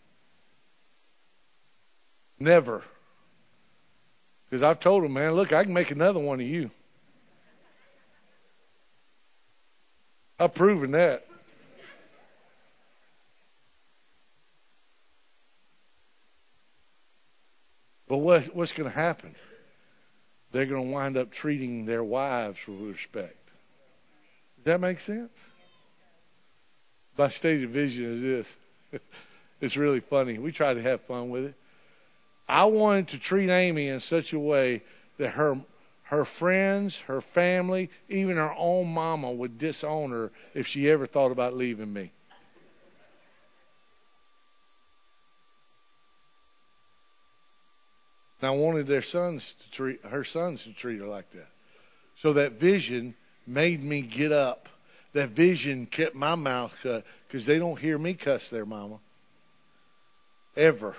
Never. Because I've told them, man, look, I can make another one of you. I've proven that. But what's going to happen? They're going to wind up treating their wives with respect. Does that make sense? My stated vision is this. It's really funny. We try to have fun with it. I wanted to treat Amy in such a way that her friends, her family, even her own mama would disown her if she ever thought about leaving me. And I wanted her sons to treat her like that. So that vision made me get up. That vision kept my mouth shut because they don't hear me cuss their mama. Ever.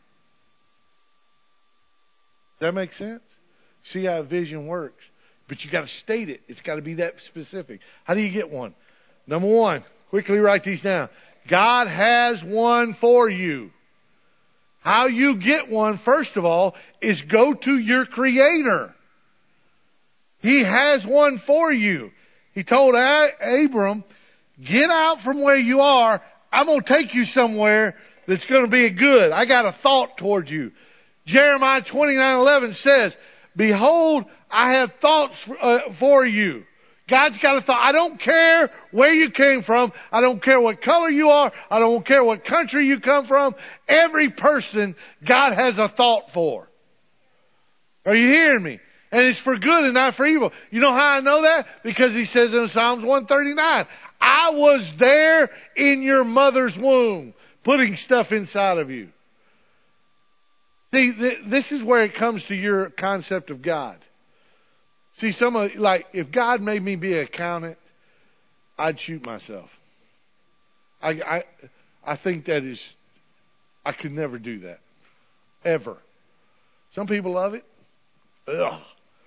Does that make sense? See how a vision works. But you got to state it. It's got to be that specific. How do you get one? Number 1, quickly write these down. God has one for you. How you get one, first of all, is go to your Creator. He has one for you. He told Abram, Get out from where you are. I'm going to take you somewhere that's going to be good. I got a thought towards you. Jeremiah 29:11 says, behold, I have thoughts for you. God's got a thought. I don't care where you came from. I don't care what color you are. I don't care what country you come from. Every person God has a thought for. Are you hearing me? And it's for good and not for evil. You know how I know that? Because he says in Psalms 139, I was there in your mother's womb, putting stuff inside of you. See, this is where it comes to your concept of God. See, if God made me be an accountant, I'd shoot myself. I think that is, I could never do that. Ever. Some people love it. Ugh.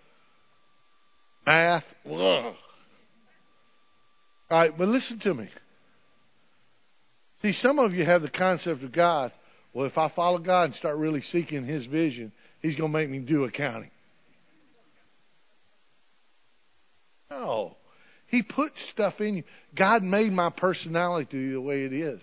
Math. Ugh. All right, but listen to me. See, some of you have the concept of God. Well, if I follow God and start really seeking His vision, He's going to make me do accounting. No. He put stuff in you. God made my personality the way it is.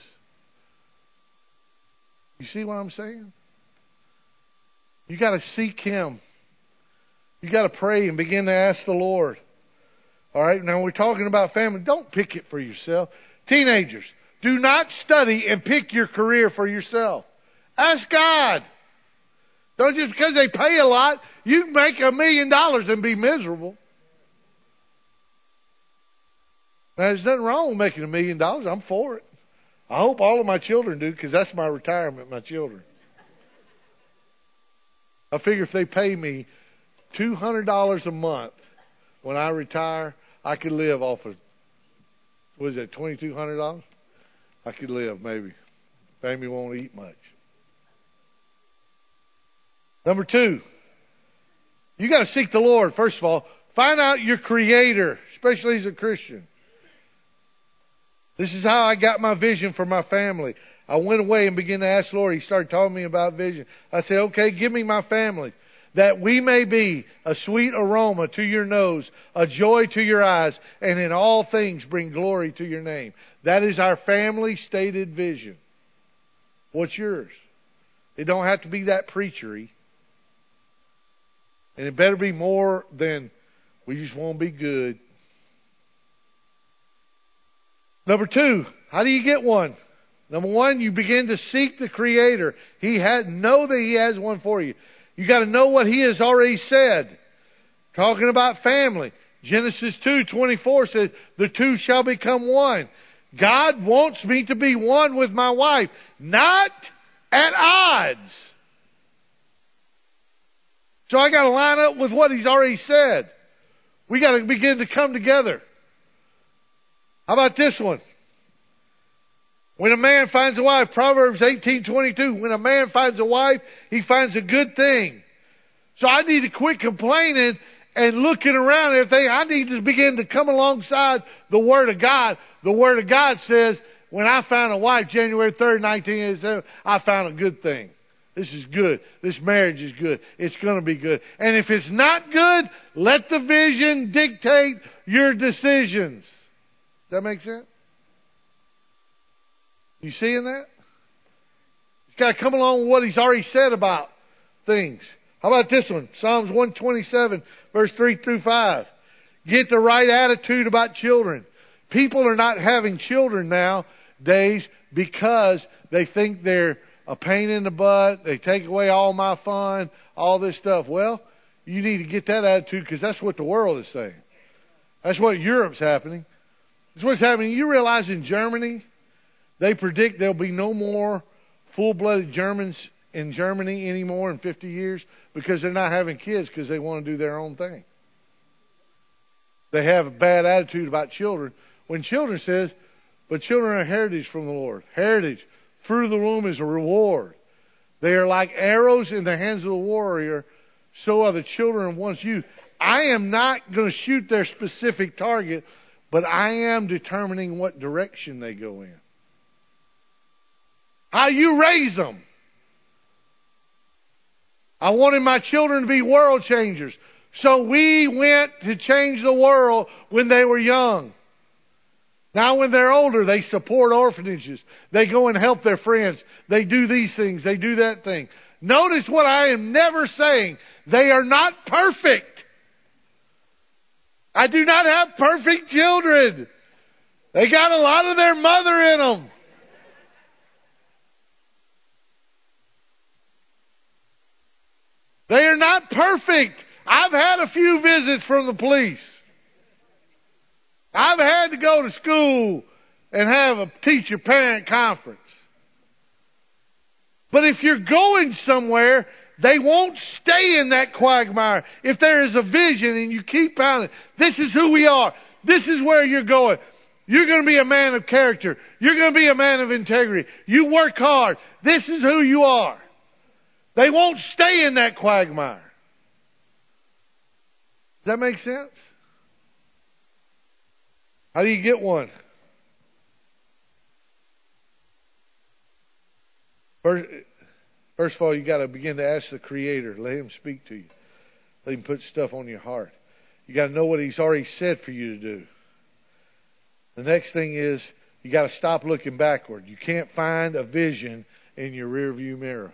You see what I'm saying? You got to seek Him. You got to pray and begin to ask the Lord. All right, now we're talking about family. Don't pick it for yourself. Teenagers, do not study and pick your career for yourself. Ask God. Don't just because they pay a lot, you can make $1 million and be miserable. Now, there's nothing wrong with making $1 million. I'm for it. I hope all of my children do, because that's my retirement, my children. I figure if they pay me $200 a month when I retire, I could live off of, what is that, $2,200? I could live, maybe. Family won't eat much. Number 2, you got to seek the Lord, first of all. Find out your Creator, especially as a Christian. This is how I got my vision for my family. I went away and began to ask the Lord. He started telling me about vision. I said, okay, give me my family, that we may be a sweet aroma to your nose, a joy to your eyes, and in all things bring glory to your name. That is our family stated vision. What's yours? It don't have to be that preachery. And it better be more than we just want to be good. Number 2, how do you get one? Number 1, you begin to seek the Creator. Know that He has one for you. You got to know what He has already said. Talking about family. Genesis 2:24 says, the two shall become one. God wants me to be one with my wife, not at odds. So I got to line up with what He's already said. We got to begin to come together. How about this one? When a man finds a wife, Proverbs 18:22, when a man finds a wife, he finds a good thing. So I need to quit complaining and looking around and everything. I need to begin to come alongside the Word of God. The Word of God says, when I found a wife, January 3rd, 1987, I found a good thing. This is good. This marriage is good. It's going to be good. And if it's not good, let the vision dictate your decisions. Does that make sense? You seeing that? It's got to come along with what He's already said about things. How about this one? Psalms 127, verse 3 through 5. Get the right attitude about children. People are not having children nowadays because they think they're a pain in the butt. They take away all my fun, all this stuff. Well, you need to get that attitude, because that's what the world is saying. That's what Europe's happening. That's what's happening. You realize in Germany, they predict there'll be no more full-blooded Germans in Germany anymore in 50 years because they're not having kids because they want to do their own thing. They have a bad attitude about children. When children says, but children are heritage from the Lord. Heritage. Fruit of the womb is a reward. They are like arrows in the hands of the warrior. So are the children of one's youth. I am not going to shoot their specific target, but I am determining what direction they go in. How you raise them. I wanted my children to be world changers. So we went to change the world when they were young. Now when they're older, they support orphanages. They go and help their friends. They do these things. They do that thing. Notice what I am never saying. They are not perfect. I do not have perfect children. They got a lot of their mother in them. They are not perfect. I've had a few visits from the police. I've had to go to school and have a teacher-parent conference. But if you're going somewhere, they won't stay in that quagmire. If there is a vision and you keep pounding, this is who we are. This is where you're going. You're going to be a man of character. You're going to be a man of integrity. You work hard. This is who you are. They won't stay in that quagmire. Does that make sense? How do you get one? First of all, you got to begin to ask the Creator. Let Him speak to you. Let Him put stuff on your heart. You got to know what He's already said for you to do. The next thing is you got to stop looking backward. You can't find a vision in your rearview mirror.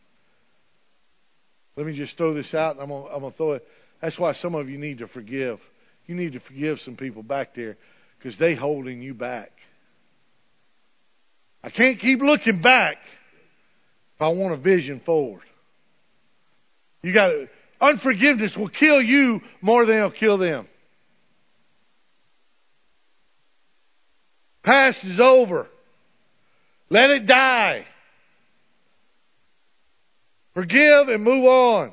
Let me just throw this out, and I'm going to throw it. That's why some of you need to forgive. You need to forgive some people back there because they holding you back. I can't keep looking back if I want a vision forward. You got to, unforgiveness will kill you more than it'll kill them. Past is over. Let it die. Forgive and move on.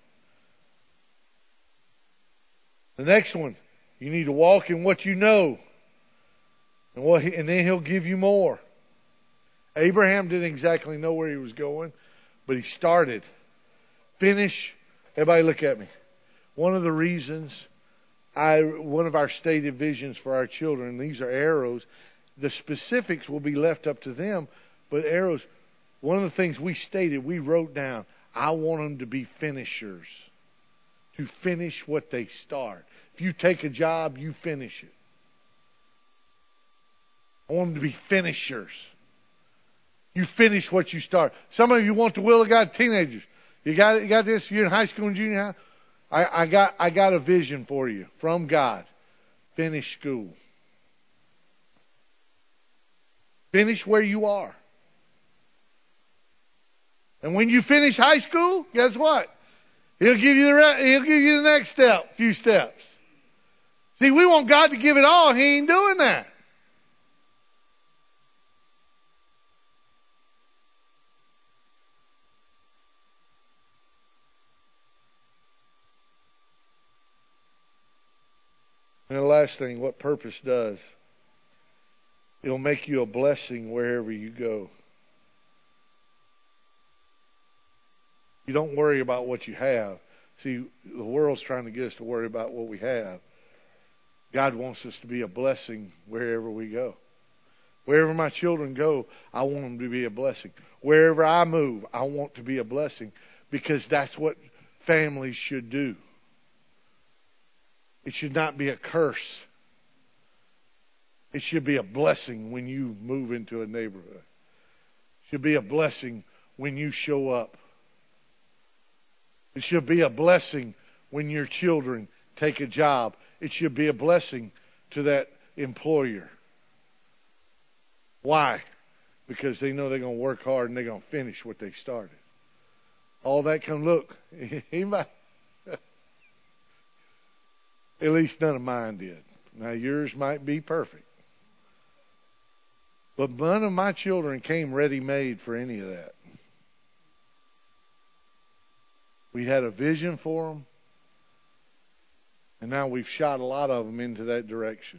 The next one, you need to walk in what you know. And then He'll give you more. Abraham didn't exactly know where he was going, but he started. Finish. Everybody look at me. One of the reasons, one of our stated visions for our children, these are arrows. The specifics will be left up to them, but arrows, one of the things we stated, we wrote down, I want them to be finishers. To finish what they start. If you take a job, you finish it. I want them to be finishers. You finish what you start. Some of you want the will of God, teenagers. You got this, you're in high school and junior high. I got a vision for you from God. Finish school. Finish where you are. And when you finish high school, guess what? He'll give you the next step, few steps. See, we want God to give it all. He ain't doing that. And the last thing, what purpose does. It'll make you a blessing wherever you go. You don't worry about what you have. See, the world's trying to get us to worry about what we have. God wants us to be a blessing wherever we go. Wherever my children go, I want them to be a blessing. Wherever I move, I want to be a blessing because that's what families should do. It should not be a curse. It should be a blessing when you move into a neighborhood. It should be a blessing when you show up. It should be a blessing when your children take a job. It should be a blessing to that employer. Why? Because they know they're going to work hard and they're going to finish what they started. All that come, look, at least none of mine did. Now yours might be perfect. But none of my children came ready-made for any of that. We had a vision for them, and now we've shot a lot of them into that direction.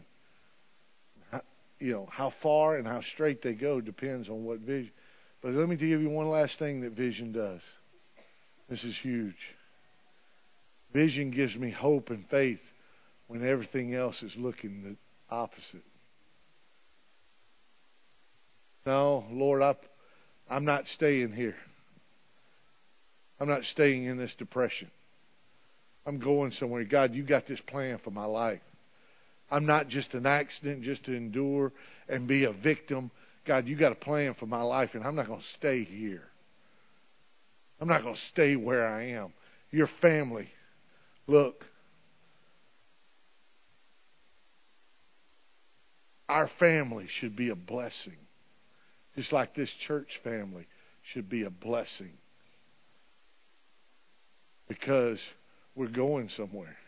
How far and how straight they go depends on what vision. But let me give you one last thing that vision does. This is huge. Vision gives me hope and faith when everything else is looking the opposite. No, Lord, I'm not staying here. I'm not staying in this depression. I'm going somewhere. God, you got this plan for my life. I'm not just an accident just to endure and be a victim. God, you got a plan for my life, and I'm not going to stay here. I'm not going to stay where I am. Your family, look, our family should be a blessing, just like this church family should be a blessing, because we're going somewhere.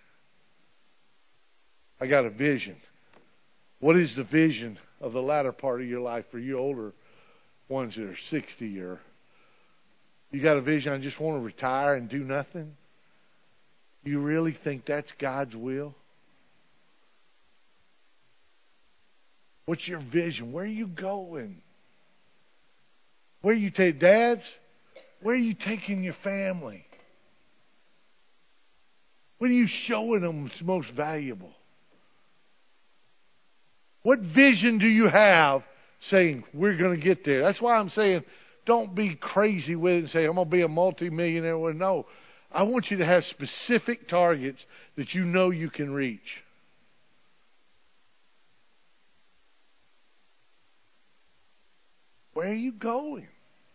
I got a vision. What is the vision of the latter part of your life for you older ones that are 60 or you got a vision, I just want to retire and do nothing? You really think that's God's will? What's your vision? Where are you going? Where are you taking, dads? Where are you taking your family? What are you showing them is most valuable? What vision do you have saying, we're going to get there? That's why I'm saying, don't be crazy with it and say, I'm going to be a multimillionaire. Well, no. I want you to have specific targets that you know you can reach. Where are you going?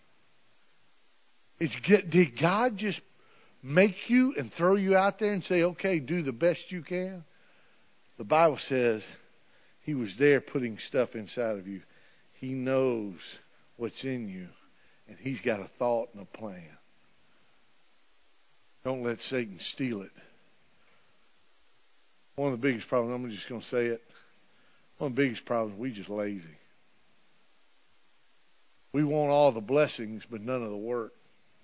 Did God just make you and throw you out there and say, okay, do the best you can? The Bible says He was there putting stuff inside of you. He knows what's in you, and He's got a thought and a plan. Don't let Satan steal it. One of the biggest problems, I'm just going to say it, one of the biggest problems, we're just lazy. We want all the blessings, but none of the work.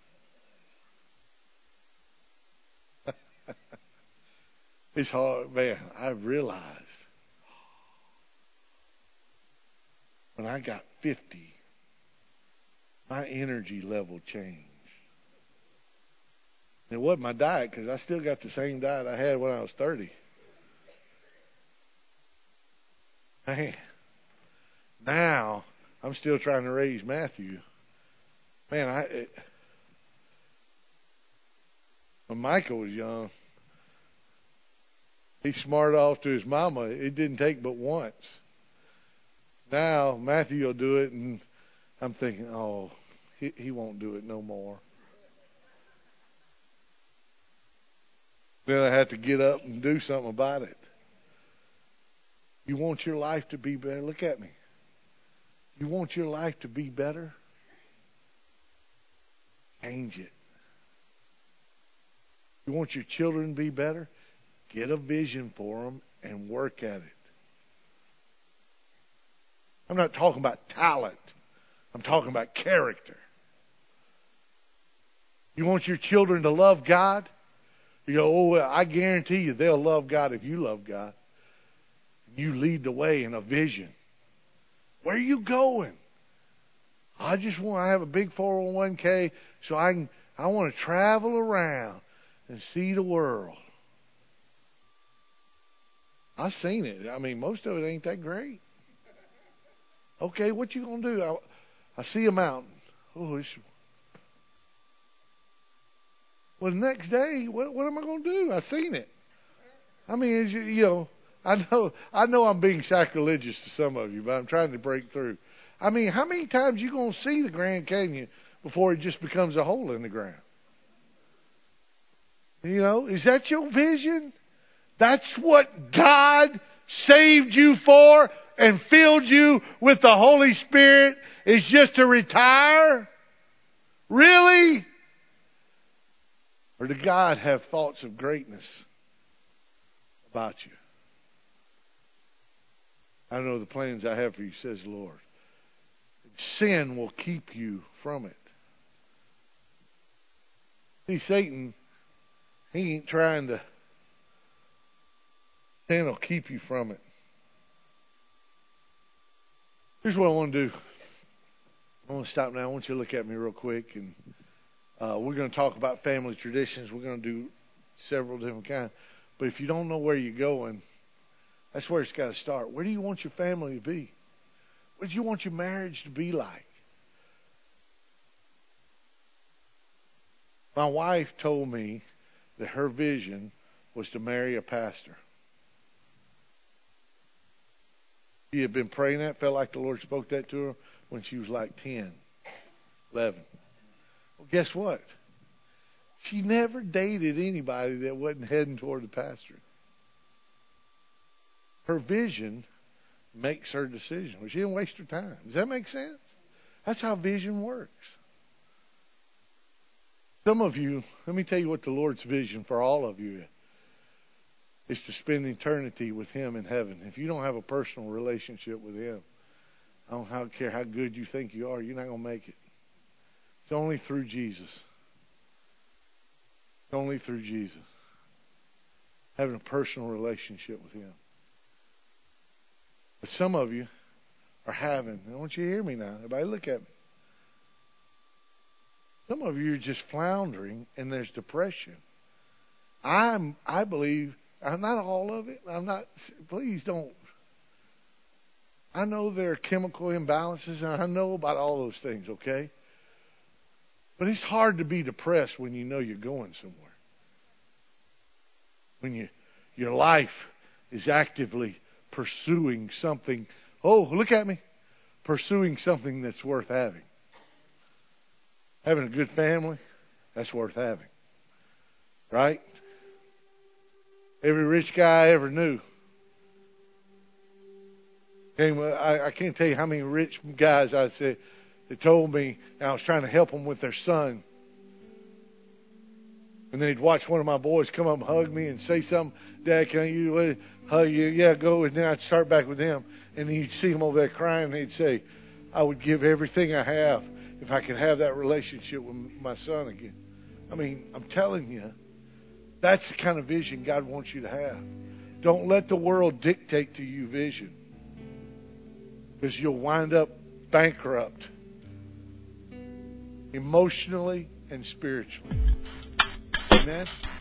It's hard, man. I realized when I got 50, my energy level changed. It wasn't my diet, because I still got the same diet I had when I was 30. Man, now I'm still trying to raise Matthew. Man, when Michael was young, he smarted off to his mama. It didn't take but once. Now Matthew will do it, and I'm thinking, oh, he won't do it no more. Then I have to get up and do something about it. You want your life to be better? Look at me. You want your life to be better? Change it. You want your children to be better? Get a vision for them and work at it. I'm not talking about talent. I'm talking about character. You want your children to love God? You go, oh, well, I guarantee you they'll love God if you love God. You lead the way in a vision. Where are you going? I just want to have a big 401k so I want to travel around and see the world. I've seen it. I mean, most of it ain't that great. Okay, what you going to do? I see a mountain. Oh, well, the next day, what am I going to do? I've seen it. I mean, I know I'm being sacrilegious to some of you, but I'm trying to break through. I mean, how many times are you going to see the Grand Canyon before it just becomes a hole in the ground? Is that your vision? That's what God saved you for and filled you with the Holy Spirit, is just to retire? Really? Or did God have thoughts of greatness about you? I know the plans I have for you, says the Lord. Sin will keep you from it. See, Satan, he ain't trying to. Sin will keep you from it. Here's what I want to do. I want to stop now. I want you to look at me real quick, and we're going to talk about family traditions. We're going to do several different kinds. But if you don't know where you're going, that's where it's got to start. Where do you want your family to be? What do you want your marriage to be like? My wife told me that her vision was to marry a pastor. She had been praying that, felt like the Lord spoke that to her when she was like 10, 11. Well, guess what? She never dated anybody that wasn't heading toward the pastorate. Her vision makes her decision. Well, she didn't waste her time. Does that make sense? That's how vision works. Some of you, let me tell you what the Lord's vision for all of you is to spend eternity with Him in heaven. If you don't have a personal relationship with Him, I don't care how good you think you are, you're not going to make it. It's only through Jesus. It's only through Jesus. Having a personal relationship with Him. But some of you are having, I want you to hear me now. Everybody look at me. Some of you are just floundering and there's depression. I believe, I'm not all of it. Please don't. I know there are chemical imbalances and I know about all those things, okay? But it's hard to be depressed when you know you're going somewhere. When your life is actively pursuing something. Oh, look at me. Pursuing something that's worth having. Having a good family, that's worth having. Right? Every rich guy I ever knew. I can't tell you how many rich guys I said that told me I was trying to help them with their son. And then they'd watch one of my boys come up and hug me and say something. Dad, can you hug you? Yeah, go. And then I'd start back with him. And then you'd see him over there crying. And he'd say, I would give everything I have if I could have that relationship with my son again. I mean, I'm telling you, that's the kind of vision God wants you to have. Don't let the world dictate to you vision. Because you'll wind up bankrupt. Emotionally and spiritually. Amen?